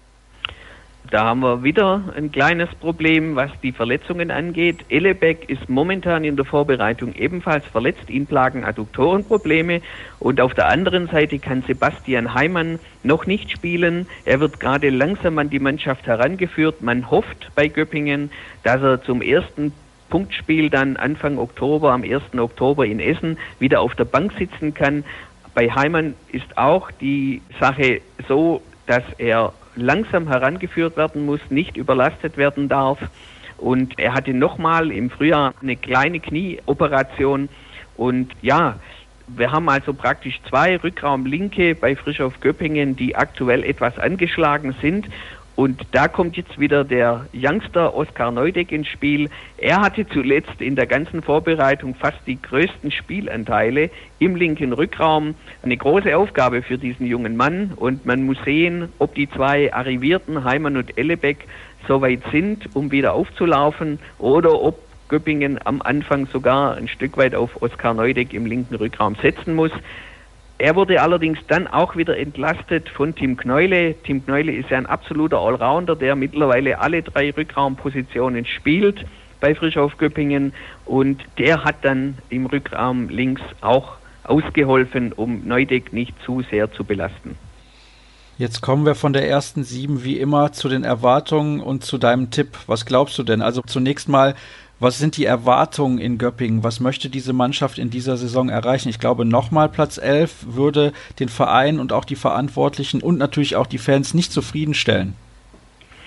Da haben wir wieder ein kleines Problem, was die Verletzungen angeht. Ellebeck ist momentan in der Vorbereitung ebenfalls verletzt. Ihn plagen Adduktorenprobleme. Und auf der anderen Seite kann Sebastian Heimann noch nicht spielen. Er wird gerade langsam an die Mannschaft herangeführt. Man hofft bei Göppingen, dass er zum ersten Punktspiel dann Anfang Oktober, am 1. Oktober in Essen, wieder auf der Bank sitzen kann. Bei Heimann ist auch die Sache so, dass er langsam herangeführt werden muss, nicht überlastet werden darf. Und er hatte nochmal im Frühjahr eine kleine Knieoperation. Und ja, wir haben also praktisch 2 Rückraumlinke bei Frisch auf Göppingen, die aktuell etwas angeschlagen sind. Und da kommt jetzt wieder der Youngster Oskar Neudeck ins Spiel. Er hatte zuletzt in der ganzen Vorbereitung fast die größten Spielanteile im linken Rückraum. Eine große Aufgabe für diesen jungen Mann. Und man muss sehen, ob die 2 Arrivierten, Heimann und Ellebeck, soweit sind, um wieder aufzulaufen, oder ob Göppingen am Anfang sogar ein Stück weit auf Oskar Neudeck im linken Rückraum setzen muss. Er wurde allerdings dann auch wieder entlastet von Tim Kneule. Tim Kneule ist ja ein absoluter Allrounder, der mittlerweile alle 3 Rückraumpositionen spielt bei Frisch auf Göppingen, und der hat dann im Rückraum links auch ausgeholfen, um Neudeck nicht zu sehr zu belasten. Jetzt kommen wir von der ersten 7 wie immer zu den Erwartungen und zu deinem Tipp. Was glaubst du denn? Also zunächst mal, was sind die Erwartungen in Göppingen? Was möchte diese Mannschaft in dieser Saison erreichen? Ich glaube, nochmal Platz 11 würde den Verein und auch die Verantwortlichen und natürlich auch die Fans nicht zufriedenstellen.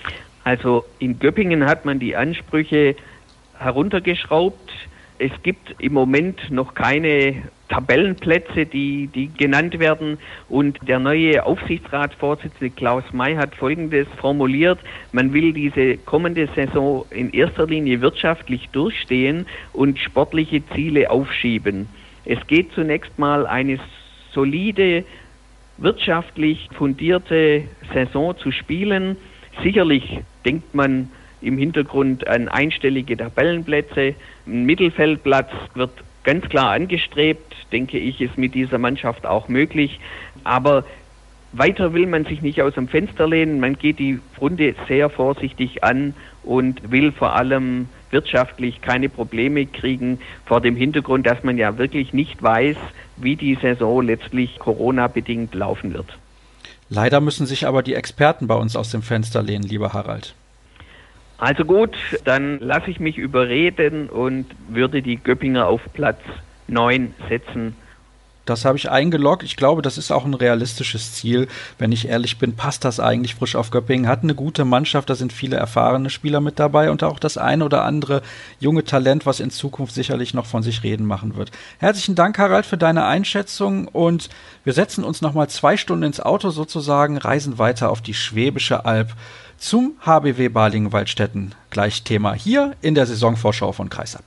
Also in Göppingen hat man die Ansprüche heruntergeschraubt. Es gibt im Moment noch keine Tabellenplätze, die genannt werden. Und der neue Aufsichtsratsvorsitzende Klaus May hat Folgendes formuliert: Man will diese kommende Saison in erster Linie wirtschaftlich durchstehen und sportliche Ziele aufschieben. Es geht zunächst mal eine solide, wirtschaftlich fundierte Saison zu spielen. Sicherlich denkt man im Hintergrund an einstellige Tabellenplätze. Ein Mittelfeldplatz wird ganz klar angestrebt, denke ich, ist mit dieser Mannschaft auch möglich. Aber weiter will man sich nicht aus dem Fenster lehnen. Man geht die Runde sehr vorsichtig an und will vor allem wirtschaftlich keine Probleme kriegen, vor dem Hintergrund, dass man ja wirklich nicht weiß, wie die Saison letztlich Corona-bedingt laufen wird. Leider müssen sich aber die Experten bei uns aus dem Fenster lehnen, lieber Harald. Also gut, dann lasse ich mich überreden und würde die Göppinger auf Platz 9 setzen. Das habe ich eingeloggt. Ich glaube, das ist auch ein realistisches Ziel. Wenn ich ehrlich bin, passt das eigentlich. Frisch auf Göppingen hat eine gute Mannschaft. Da sind viele erfahrene Spieler mit dabei und auch das eine oder andere junge Talent, was in Zukunft sicherlich noch von sich reden machen wird. Herzlichen Dank, Harald, für deine Einschätzung. Und wir setzen uns nochmal 2 Stunden ins Auto sozusagen, reisen weiter auf die Schwäbische Alb zum HBW Balingen-Waldstätten. Gleich Thema hier in der Saisonvorschau von Kreisab.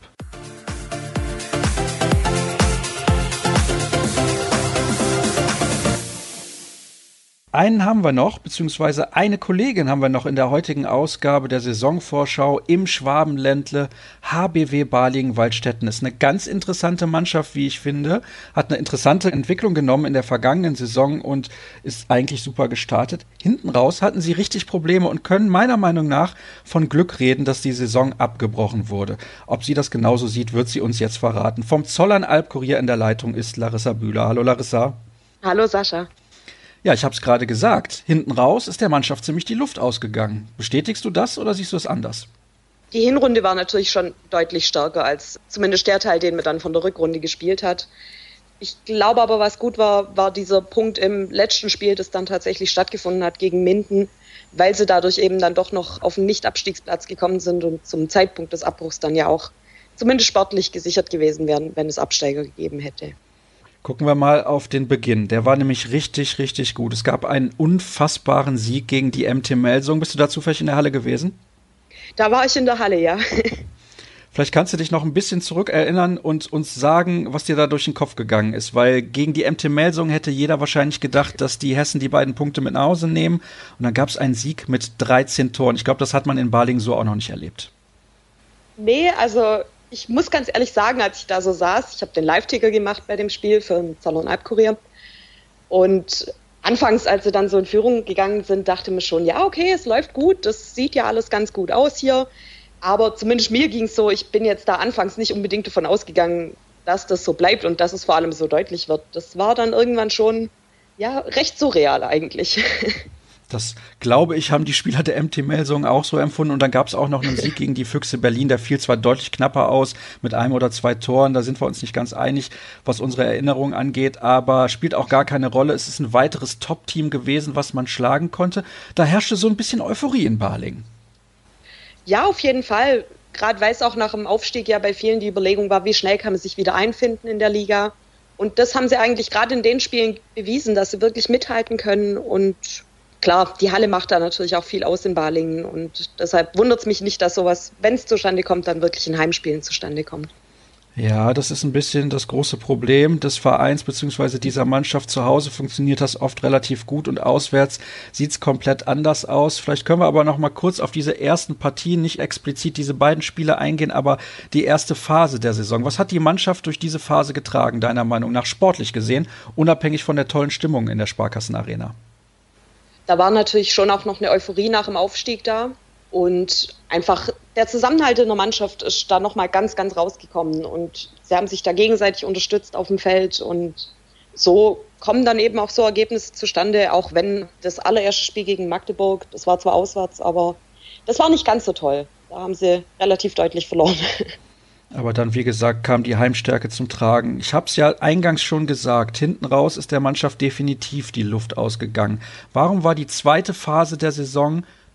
Einen haben wir noch, beziehungsweise eine Kollegin haben wir noch in der heutigen Ausgabe der Saisonvorschau im Schwabenländle. HBW Balingen-Waldstätten ist eine ganz interessante Mannschaft, wie ich finde. Hat eine interessante Entwicklung genommen in der vergangenen Saison und ist eigentlich super gestartet. Hinten raus hatten sie richtig Probleme und können meiner Meinung nach von Glück reden, dass die Saison abgebrochen wurde. Ob sie das genauso sieht, wird sie uns jetzt verraten. Vom Zollern Albkurier in der Leitung ist Larissa Bühler. Hallo Larissa. Hallo Sascha. Ja, ich habe es gerade gesagt. Hinten raus ist der Mannschaft ziemlich die Luft ausgegangen. Bestätigst du das oder siehst du es anders? Die Hinrunde war natürlich schon deutlich stärker als zumindest der Teil, den man dann von der Rückrunde gespielt hat. Ich glaube aber, was gut war, war dieser Punkt im letzten Spiel, das dann tatsächlich stattgefunden hat gegen Minden, weil sie dadurch eben dann doch noch auf den Nicht-Abstiegsplatz gekommen sind und zum Zeitpunkt des Abbruchs dann ja auch zumindest sportlich gesichert gewesen wären, wenn es Absteiger gegeben hätte. Gucken wir mal auf den Beginn. Der war nämlich richtig, richtig gut. Es gab einen unfassbaren Sieg gegen die MT Melsung. Bist du da zufällig in der Halle gewesen? Da war ich in der Halle, ja. Vielleicht kannst du dich noch ein bisschen zurückerinnern und uns sagen, was dir da durch den Kopf gegangen ist. Weil gegen die MT Melsung hätte jeder wahrscheinlich gedacht, dass die Hessen die beiden Punkte mit nach Hause nehmen. Und dann gab es einen Sieg mit 13 Toren. Ich glaube, das hat man in Balingen so auch noch nicht erlebt. Nee, also ich muss ganz ehrlich sagen, als ich da so saß, ich habe den Live-Ticker gemacht bei dem Spiel für den Zollern Albkurier. Und anfangs, als sie dann so in Führung gegangen sind, dachte mir schon, ja, okay, es läuft gut, das sieht ja alles ganz gut aus hier. Aber zumindest mir ging es so, ich bin jetzt da anfangs nicht unbedingt davon ausgegangen, dass das so bleibt und dass es vor allem so deutlich wird. Das war dann irgendwann schon, ja, recht surreal eigentlich. Das, glaube ich, haben die Spieler der MT Melsung auch so empfunden. Und dann gab es auch noch einen Sieg gegen die Füchse Berlin. Der fiel zwar deutlich knapper aus, mit 1 oder 2 Toren. Da sind wir uns nicht ganz einig, was unsere Erinnerung angeht. Aber spielt auch gar keine Rolle. Es ist ein weiteres Top-Team gewesen, was man schlagen konnte. Da herrschte so ein bisschen Euphorie in Balingen. Ja, auf jeden Fall. Gerade weil es auch nach dem Aufstieg ja bei vielen die Überlegung war, wie schnell kann man sich wieder einfinden in der Liga. Und das haben sie eigentlich gerade in den Spielen bewiesen, dass sie wirklich mithalten können. Und klar, die Halle macht da natürlich auch viel aus in Balingen und deshalb wundert es mich nicht, dass sowas, wenn es zustande kommt, dann wirklich in Heimspielen zustande kommt. Ja, das ist ein bisschen das große Problem des Vereins bzw. dieser Mannschaft. Zu Hause funktioniert das oft relativ gut und auswärts sieht es komplett anders aus. Vielleicht können wir aber noch mal kurz auf diese ersten Partien, nicht explizit diese beiden Spiele eingehen, aber die erste Phase der Saison. Was hat die Mannschaft durch diese Phase getragen, deiner Meinung nach, sportlich gesehen, unabhängig von der tollen Stimmung in der Sparkassenarena? Da war natürlich schon auch noch eine Euphorie nach dem Aufstieg da. Und einfach der Zusammenhalt in der Mannschaft ist da nochmal ganz, ganz rausgekommen. Und sie haben sich da gegenseitig unterstützt auf dem Feld. Und so kommen dann eben auch so Ergebnisse zustande, auch wenn das allererste Spiel gegen Magdeburg, das war zwar auswärts, aber das war nicht ganz so toll. Da haben sie relativ deutlich verloren. Aber dann, wie gesagt, kam die Heimstärke zum Tragen. Ich habe es ja eingangs schon gesagt, hinten raus ist der Mannschaft definitiv die Luft ausgegangen. Warum war die zweite Phase der Saison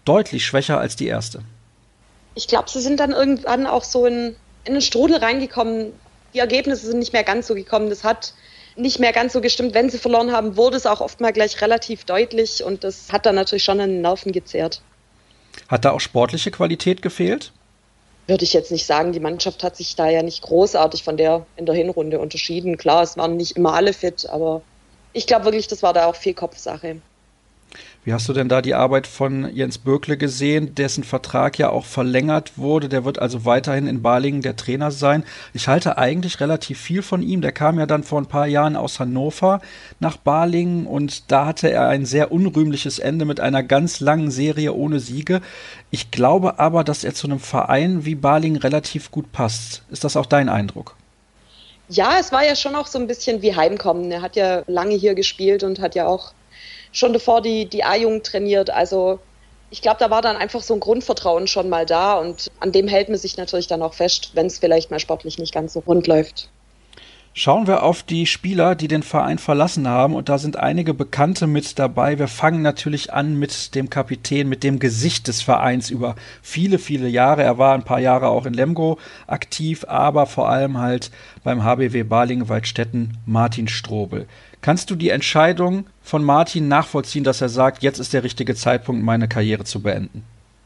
deutlich schwächer als die erste. Ich glaube, sie sind dann irgendwann auch so in einen Strudel reingekommen. Die Ergebnisse sind nicht mehr ganz so gekommen. Das hat nicht mehr ganz so gestimmt. Wenn sie verloren haben, wurde es auch oft mal gleich relativ deutlich und das hat dann natürlich schon an den Nerven gezehrt. Hat da auch sportliche Qualität gefehlt? Würde ich jetzt nicht sagen. Die Mannschaft hat sich da ja nicht großartig von der in der Hinrunde unterschieden. Klar, es waren nicht immer alle fit, aber ich glaube wirklich, das war da auch viel Kopfsache. Wie hast du denn da die Arbeit von Jens Bürkle gesehen, dessen Vertrag ja auch verlängert wurde? Der wird also weiterhin in Balingen der Trainer sein. Ich halte eigentlich relativ viel von ihm. Der kam ja dann vor ein paar Jahren aus Hannover nach Balingen und da hatte er ein sehr unrühmliches Ende mit einer ganz langen Serie ohne Siege. Ich glaube aber, dass er zu einem Verein wie Balingen relativ gut passt. Ist das auch dein Eindruck? Ja, es war ja schon auch so ein bisschen wie Heimkommen. Er hat ja lange hier gespielt und hat ja auch schon davor die A-Jugend trainiert. Also ich glaube, da war dann einfach so ein Grundvertrauen schon mal da und an dem hält man sich natürlich dann auch fest, wenn es vielleicht mal sportlich nicht ganz so rund läuft. Schauen wir auf die Spieler, die den Verein verlassen haben und da sind einige Bekannte mit dabei. Wir fangen natürlich an mit dem Kapitän, mit dem Gesicht des Vereins über viele, viele Jahre. Er war ein paar Jahre auch in Lemgo aktiv, aber vor allem halt beim HBW Balingen-Waldstätten, Martin Strobel. Kannst du die Entscheidung von Martin nachvollziehen, dass er sagt, jetzt ist der richtige Zeitpunkt, meine Karriere zu beenden?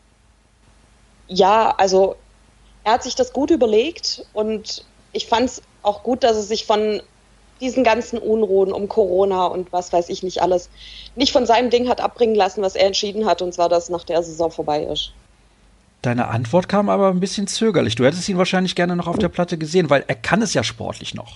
Ja, also er hat sich das gut überlegt und ich fand es auch gut, dass er sich von diesen ganzen Unruhen um Corona und was weiß ich nicht alles nicht von seinem Ding hat abbringen lassen, was er entschieden hat, und zwar, dass nach der Saison vorbei ist. Deine Antwort kam aber ein bisschen zögerlich. Du hättest ihn wahrscheinlich gerne noch auf der Platte gesehen, weil er kann es ja sportlich noch.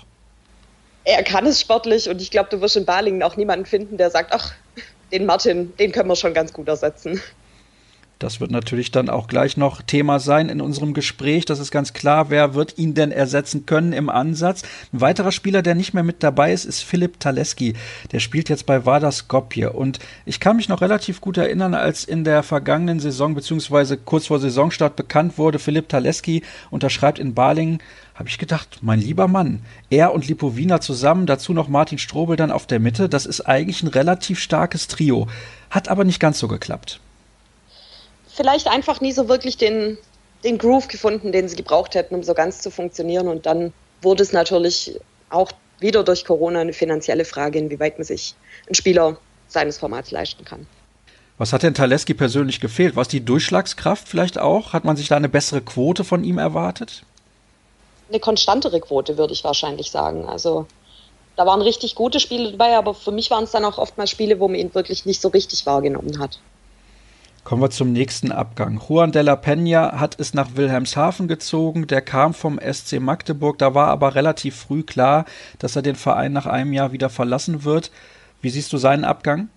Er kann es sportlich und ich glaube, du wirst in Balingen auch niemanden finden, der sagt, ach, den Martin, den können wir schon ganz gut ersetzen. Das wird natürlich dann auch gleich noch Thema sein in unserem Gespräch. Das ist ganz klar. Wer wird ihn denn ersetzen können im Ansatz? Ein weiterer Spieler, der nicht mehr mit dabei ist, ist Filip Taleski. Der spielt jetzt bei Vardar Skopje. Und ich kann mich noch relativ gut erinnern, als in der vergangenen Saison beziehungsweise kurz vor Saisonstart bekannt wurde, Filip Taleski unterschreibt in Balingen, habe ich gedacht, mein lieber Mann, er und Lipovina zusammen, dazu noch Martin Strobel dann auf der Mitte, das ist eigentlich ein relativ starkes Trio. Hat aber nicht ganz so geklappt. Vielleicht einfach nie so wirklich den Groove gefunden, den sie gebraucht hätten, um so ganz zu funktionieren. Und dann wurde es natürlich auch wieder durch Corona eine finanzielle Frage, inwieweit man sich einen Spieler seines Formats leisten kann. Was hat denn Taleski persönlich gefehlt? War es die Durchschlagskraft vielleicht auch? Hat man sich da eine bessere Quote von ihm erwartet? Eine konstantere Quote, würde ich wahrscheinlich sagen. Also da waren richtig gute Spiele dabei, aber für mich waren es dann auch oftmals Spiele, wo man ihn wirklich nicht so richtig wahrgenommen hat. Kommen wir zum nächsten Abgang. Juan de la Peña hat es nach Wilhelmshaven gezogen. Der kam vom SC Magdeburg. Da war aber relativ früh klar, dass er den Verein nach einem Jahr wieder verlassen wird. Wie siehst du seinen Abgang?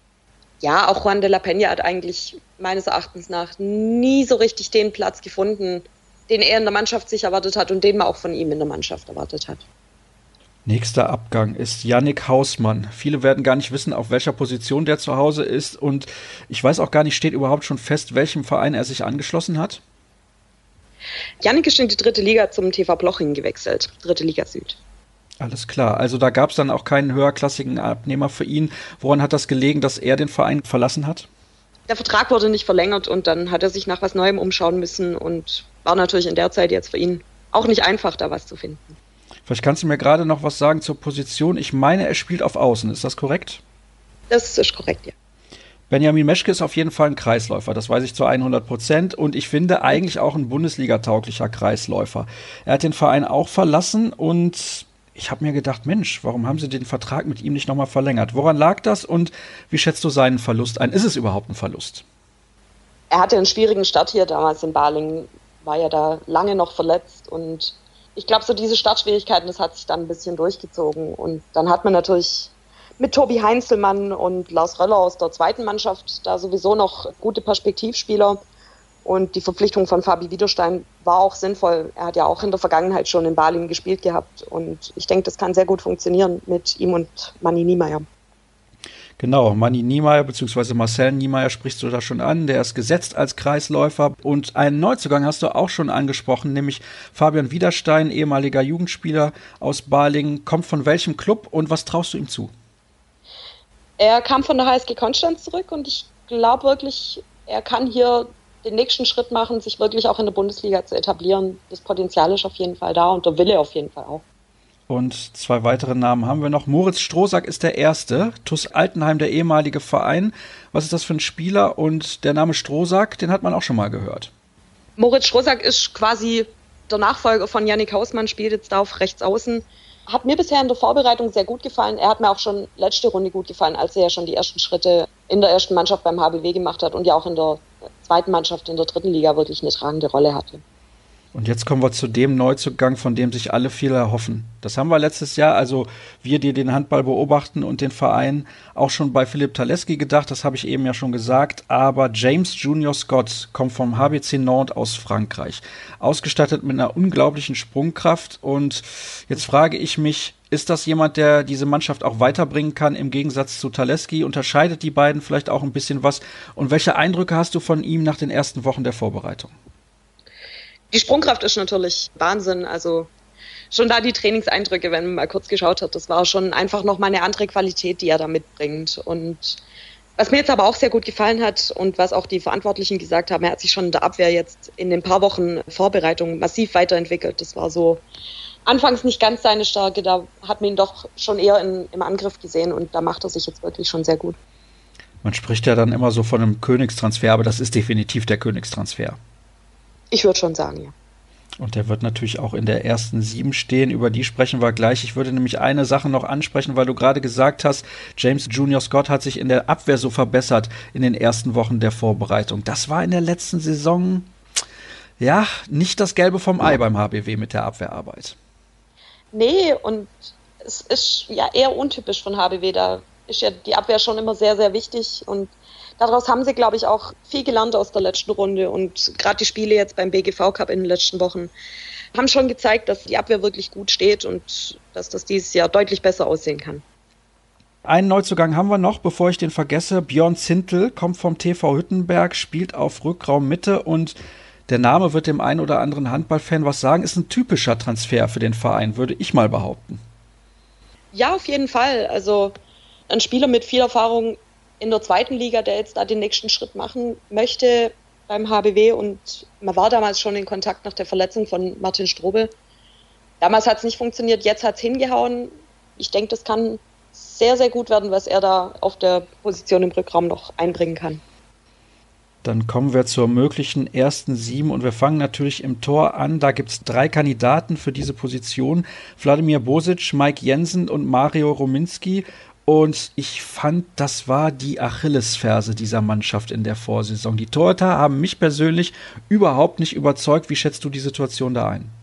Ja, auch Juan de la Peña hat eigentlich meines Erachtens nach nie so richtig den Platz gefunden, den er in der Mannschaft sich erwartet hat und den man auch von ihm in der Mannschaft erwartet hat. Nächster Abgang ist Yannick Hausmann. Viele werden gar nicht wissen, auf welcher Position der zu Hause ist. Und ich weiß auch gar nicht, steht überhaupt schon fest, welchem Verein er sich angeschlossen hat? Yannick ist in die 3. Liga zum TV Plochingen gewechselt, 3. Liga Süd. Alles klar, also da gab es dann auch keinen höherklassigen Abnehmer für ihn. Woran hat das gelegen, dass er den Verein verlassen hat? Der Vertrag wurde nicht verlängert und dann hat er sich nach was Neuem umschauen müssen und war natürlich in der Zeit jetzt für ihn auch nicht einfach, da was zu finden. Vielleicht kannst du mir gerade noch was sagen zur Position. Ich meine, er spielt auf Außen. Ist das korrekt? Das ist korrekt, ja. Benjamin Meschke ist auf jeden Fall ein Kreisläufer. Das weiß ich zu 100%. Und ich finde eigentlich auch ein Bundesliga-tauglicher Kreisläufer. Er hat den Verein auch verlassen und ich habe mir gedacht, Mensch, warum haben sie den Vertrag mit ihm nicht nochmal verlängert? Woran lag das und wie schätzt du seinen Verlust ein? Ist es überhaupt ein Verlust? Er hatte einen schwierigen Start hier damals in Balingen, war ja da lange noch verletzt und ich glaube, so diese Startschwierigkeiten, das hat sich dann ein bisschen durchgezogen. Und dann hat man natürlich mit Tobi Heinzelmann und Lars Röller aus der 2. Mannschaft da sowieso noch gute Perspektivspieler. Und die Verpflichtung von Fabi Widerstein war auch sinnvoll. Er hat ja auch in der Vergangenheit schon in Balingen gespielt gehabt. Und ich denke, das kann sehr gut funktionieren mit ihm und Manni Niemeyer. Genau, Manni Niemeyer bzw. Marcel Niemeyer sprichst du da schon an. Der ist gesetzt als Kreisläufer. Und einen Neuzugang hast du auch schon angesprochen, nämlich Fabian Widerstein, ehemaliger Jugendspieler aus Balingen. Kommt von welchem Club und was traust du ihm zu? Er kam von der HSG Konstanz zurück und ich glaube wirklich, er kann hier den nächsten Schritt machen, sich wirklich auch in der Bundesliga zu etablieren. Das Potenzial ist auf jeden Fall da und der Wille auf jeden Fall auch. Und 2 weitere Namen haben wir noch. Moritz Strohsack ist der erste. TuS Altenheim, der ehemalige Verein. Was ist das für ein Spieler? Und der Name Strohsack, den hat man auch schon mal gehört. Moritz Strohsack ist quasi der Nachfolger von Yannick Hausmann, spielt jetzt da auf rechts außen. Hat mir bisher in der Vorbereitung sehr gut gefallen. Er hat mir auch schon letzte Runde gut gefallen, als er ja schon die ersten Schritte in der ersten Mannschaft beim HBW gemacht hat und ja auch in der zweiten Mannschaft in der dritten Liga wirklich eine tragende Rolle hatte. Und jetzt kommen wir zu dem Neuzugang, von dem sich alle viel erhoffen. Das haben wir letztes Jahr, also wir, die den Handball beobachten und den Verein, auch schon bei Philipp Taleski gedacht, das habe ich eben ja schon gesagt, aber James Junior Scott kommt vom HBC Nantes aus Frankreich, ausgestattet mit einer unglaublichen Sprungkraft und jetzt frage ich mich, ist das jemand, der diese Mannschaft auch weiterbringen kann im Gegensatz zu Taleski? Unterscheidet die beiden vielleicht auch ein bisschen was? Und welche Eindrücke hast du von ihm nach den ersten Wochen der Vorbereitung? Die Sprungkraft ist natürlich Wahnsinn, also schon da die Trainingseindrücke, wenn man mal kurz geschaut hat, das war schon einfach nochmal eine andere Qualität, die er da mitbringt. Und was mir jetzt aber auch sehr gut gefallen hat und was auch die Verantwortlichen gesagt haben, er hat sich schon in der Abwehr jetzt in den paar Wochen Vorbereitung massiv weiterentwickelt. Das war so anfangs nicht ganz seine Stärke, da hat man ihn doch schon eher im Angriff gesehen und da macht er sich jetzt wirklich schon sehr gut. Man spricht ja dann immer so von einem Königstransfer, aber das ist definitiv der Königstransfer. Ich würde schon sagen, ja. Und der wird natürlich auch in der ersten 7 stehen, über die sprechen wir gleich. Ich würde nämlich eine Sache noch ansprechen, weil du gerade gesagt hast, James Junior Scott hat sich in der Abwehr so verbessert in den ersten Wochen der Vorbereitung. Das war in der letzten Saison, ja, nicht das Gelbe vom Ei beim HBW mit der Abwehrarbeit. Nee, und es ist ja eher untypisch von HBW, da ist ja die Abwehr schon immer sehr, sehr wichtig und daraus haben sie, glaube ich, auch viel gelernt aus der letzten Runde und gerade die Spiele jetzt beim BGV Cup in den letzten Wochen haben schon gezeigt, dass die Abwehr wirklich gut steht und dass das dieses Jahr deutlich besser aussehen kann. Einen Neuzugang haben wir noch, bevor ich den vergesse. Björn Zintel kommt vom TV Hüttenberg, spielt auf Rückraum Mitte und der Name wird dem einen oder anderen Handballfan was sagen. Ist ein typischer Transfer für den Verein, würde ich mal behaupten. Ja, auf jeden Fall. Also ein Spieler mit viel Erfahrung in der zweiten Liga, der jetzt da den nächsten Schritt machen möchte beim HBW und man war damals schon in Kontakt nach der Verletzung von Martin Strobel. Damals hat es nicht funktioniert, jetzt hat es hingehauen. Ich denke, das kann sehr, sehr gut werden, was er da auf der Position im Rückraum noch einbringen kann. Dann kommen wir zur möglichen ersten 7 und wir fangen natürlich im Tor an. Da gibt es 3 Kandidaten für diese Position. Wladimir Bosic, Mike Jensen und Mario Rominski. Und ich fand, das war die Achillesferse dieser Mannschaft in der Vorsaison. Die Torhüter haben mich persönlich überhaupt nicht überzeugt. Wie schätzt du die Situation da ein?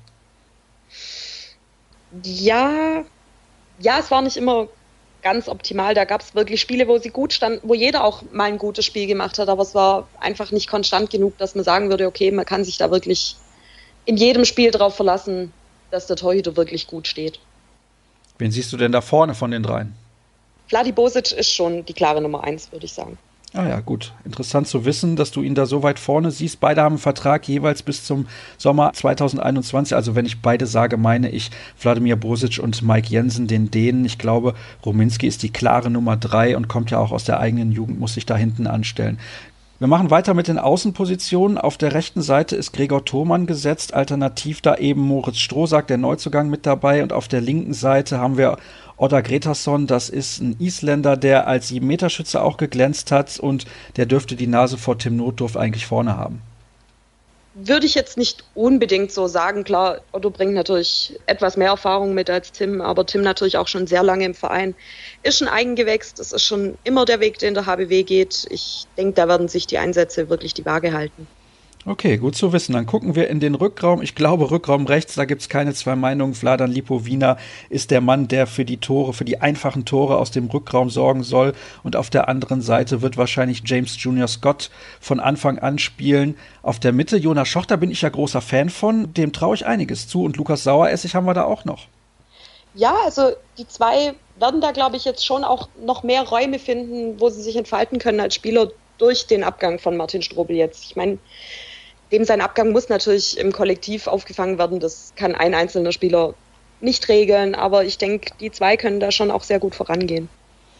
Ja, es war nicht immer ganz optimal. Da gab es wirklich Spiele, wo sie gut standen, wo jeder auch mal ein gutes Spiel gemacht hat, aber es war einfach nicht konstant genug, dass man sagen würde, okay, man kann sich da wirklich in jedem Spiel drauf verlassen, dass der Torhüter wirklich gut steht. Wen siehst du denn da vorne von den 3? Vladi Bosic ist schon die klare Nummer 1, würde ich sagen. Ah ja, gut. Interessant zu wissen, dass du ihn da so weit vorne siehst. Beide haben einen Vertrag jeweils bis zum Sommer 2021. Also wenn ich beide sage, meine ich Wladimir Bosic und Mike Jensen, den Dänen. Ich glaube, Rominski ist die klare Nummer 3 und kommt ja auch aus der eigenen Jugend, muss sich da hinten anstellen. Wir machen weiter mit den Außenpositionen. Auf der rechten Seite ist Gregor Thomann gesetzt, alternativ da eben Moritz Strohsack, der Neuzugang, mit dabei. Und auf der linken Seite haben wir Odda Gretarsson, das ist ein Isländer, der als 7-Meter-Schütze auch geglänzt hat und der dürfte die Nase vor Tim Notdurft eigentlich vorne haben. Würde ich jetzt nicht unbedingt so sagen. Klar, Otto bringt natürlich etwas mehr Erfahrung mit als Tim, aber Tim natürlich auch schon sehr lange im Verein. Ist ein Eigengewächs, das ist schon immer der Weg, den der HBW geht. Ich denke, da werden sich die Einsätze wirklich die Waage halten. Okay, gut zu wissen. Dann gucken wir in den Rückraum. Ich glaube, Rückraum rechts, da gibt es keine 2 Meinungen. Vladan Lipovina ist der Mann, der für die Tore, für die einfachen Tore aus dem Rückraum sorgen soll. Und auf der anderen Seite wird wahrscheinlich James Junior Scott von Anfang an spielen. Auf der Mitte, Jonas Schochter, bin ich ja großer Fan von. Dem traue ich einiges zu. Und Lukas Saueressig haben wir da auch noch. Ja, also die 2 werden da, glaube ich, jetzt schon auch noch mehr Räume finden, wo sie sich entfalten können als Spieler durch den Abgang von Martin Strobel jetzt. Ich meine, dem sein Abgang muss natürlich im Kollektiv aufgefangen werden. Das kann ein einzelner Spieler nicht regeln, aber ich denke, die 2 können da schon auch sehr gut vorangehen.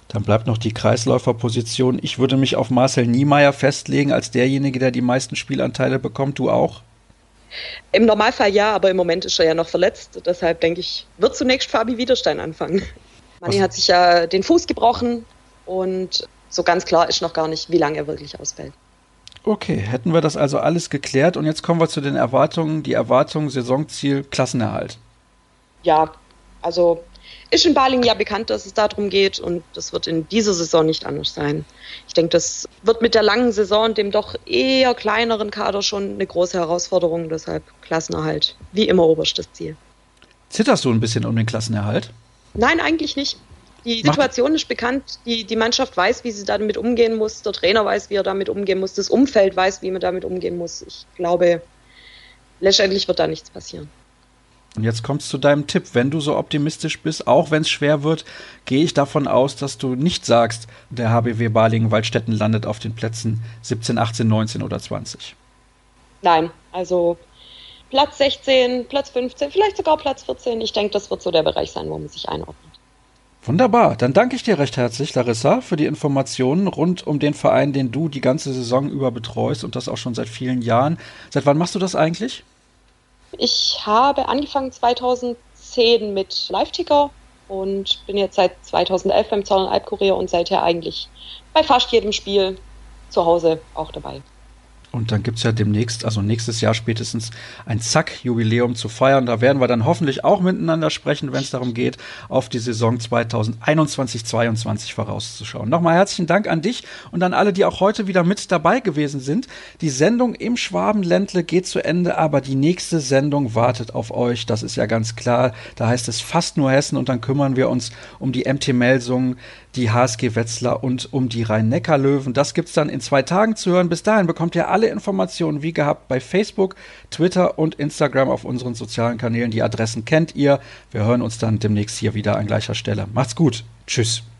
Dann bleibt noch die Kreisläuferposition. Ich würde mich auf Marcel Niemeyer festlegen als derjenige, der die meisten Spielanteile bekommt. Du auch? Im Normalfall ja, aber im Moment ist er ja noch verletzt. Deshalb denke ich, wird zunächst Fabi Widerstein anfangen. Manni hat sich ja den Fuß gebrochen und so ganz klar ist noch gar nicht, wie lange er wirklich ausfällt. Okay, hätten wir das also alles geklärt und jetzt kommen wir zu den Erwartungen. Die Erwartung, Saisonziel, Klassenerhalt. Ja, also ist in Balingen ja bekannt, dass es darum geht und das wird in dieser Saison nicht anders sein. Ich denke, das wird mit der langen Saison und dem doch eher kleineren Kader schon eine große Herausforderung, deshalb Klassenerhalt, wie immer oberstes Ziel. Zitterst du ein bisschen um den Klassenerhalt? Nein, eigentlich nicht. Die Situation ist bekannt, die Mannschaft weiß, wie sie damit umgehen muss, der Trainer weiß, wie er damit umgehen muss, das Umfeld weiß, wie man damit umgehen muss. Ich glaube, letztendlich wird da nichts passieren. Und jetzt kommst du zu deinem Tipp. Wenn du so optimistisch bist, auch wenn es schwer wird, gehe ich davon aus, dass du nicht sagst, der HBW Balingen-Waldstätten landet auf den Plätzen 17, 18, 19 oder 20. Nein, also Platz 16, Platz 15, vielleicht sogar Platz 14. Ich denke, das wird so der Bereich sein, wo man sich einordnet. Wunderbar, dann danke ich dir recht herzlich, Larissa, für die Informationen rund um den Verein, den du die ganze Saison über betreust und das auch schon seit vielen Jahren. Seit wann machst du das eigentlich? Ich habe angefangen 2010 mit Live-Ticker und bin jetzt seit 2011 beim Zollern-Albkurier und seither eigentlich bei fast jedem Spiel zu Hause auch dabei. Und dann gibt es ja demnächst, also nächstes Jahr spätestens, ein Zack-Jubiläum zu feiern. Da werden wir dann hoffentlich auch miteinander sprechen, wenn es darum geht, auf die Saison 2021-22 vorauszuschauen. Nochmal herzlichen Dank an dich und an alle, die auch heute wieder mit dabei gewesen sind. Die Sendung im Schwabenländle geht zu Ende, aber die nächste Sendung wartet auf euch. Das ist ja ganz klar. Da heißt es fast nur Hessen und dann kümmern wir uns um die MT Melsungen, die HSG Wetzlar und um die Rhein-Neckar-Löwen. Das gibt's dann in 2 Tagen zu hören. Bis dahin bekommt ihr alle Informationen wie gehabt bei Facebook, Twitter und Instagram auf unseren sozialen Kanälen. Die Adressen kennt ihr. Wir hören uns dann demnächst hier wieder an gleicher Stelle. Macht's gut. Tschüss.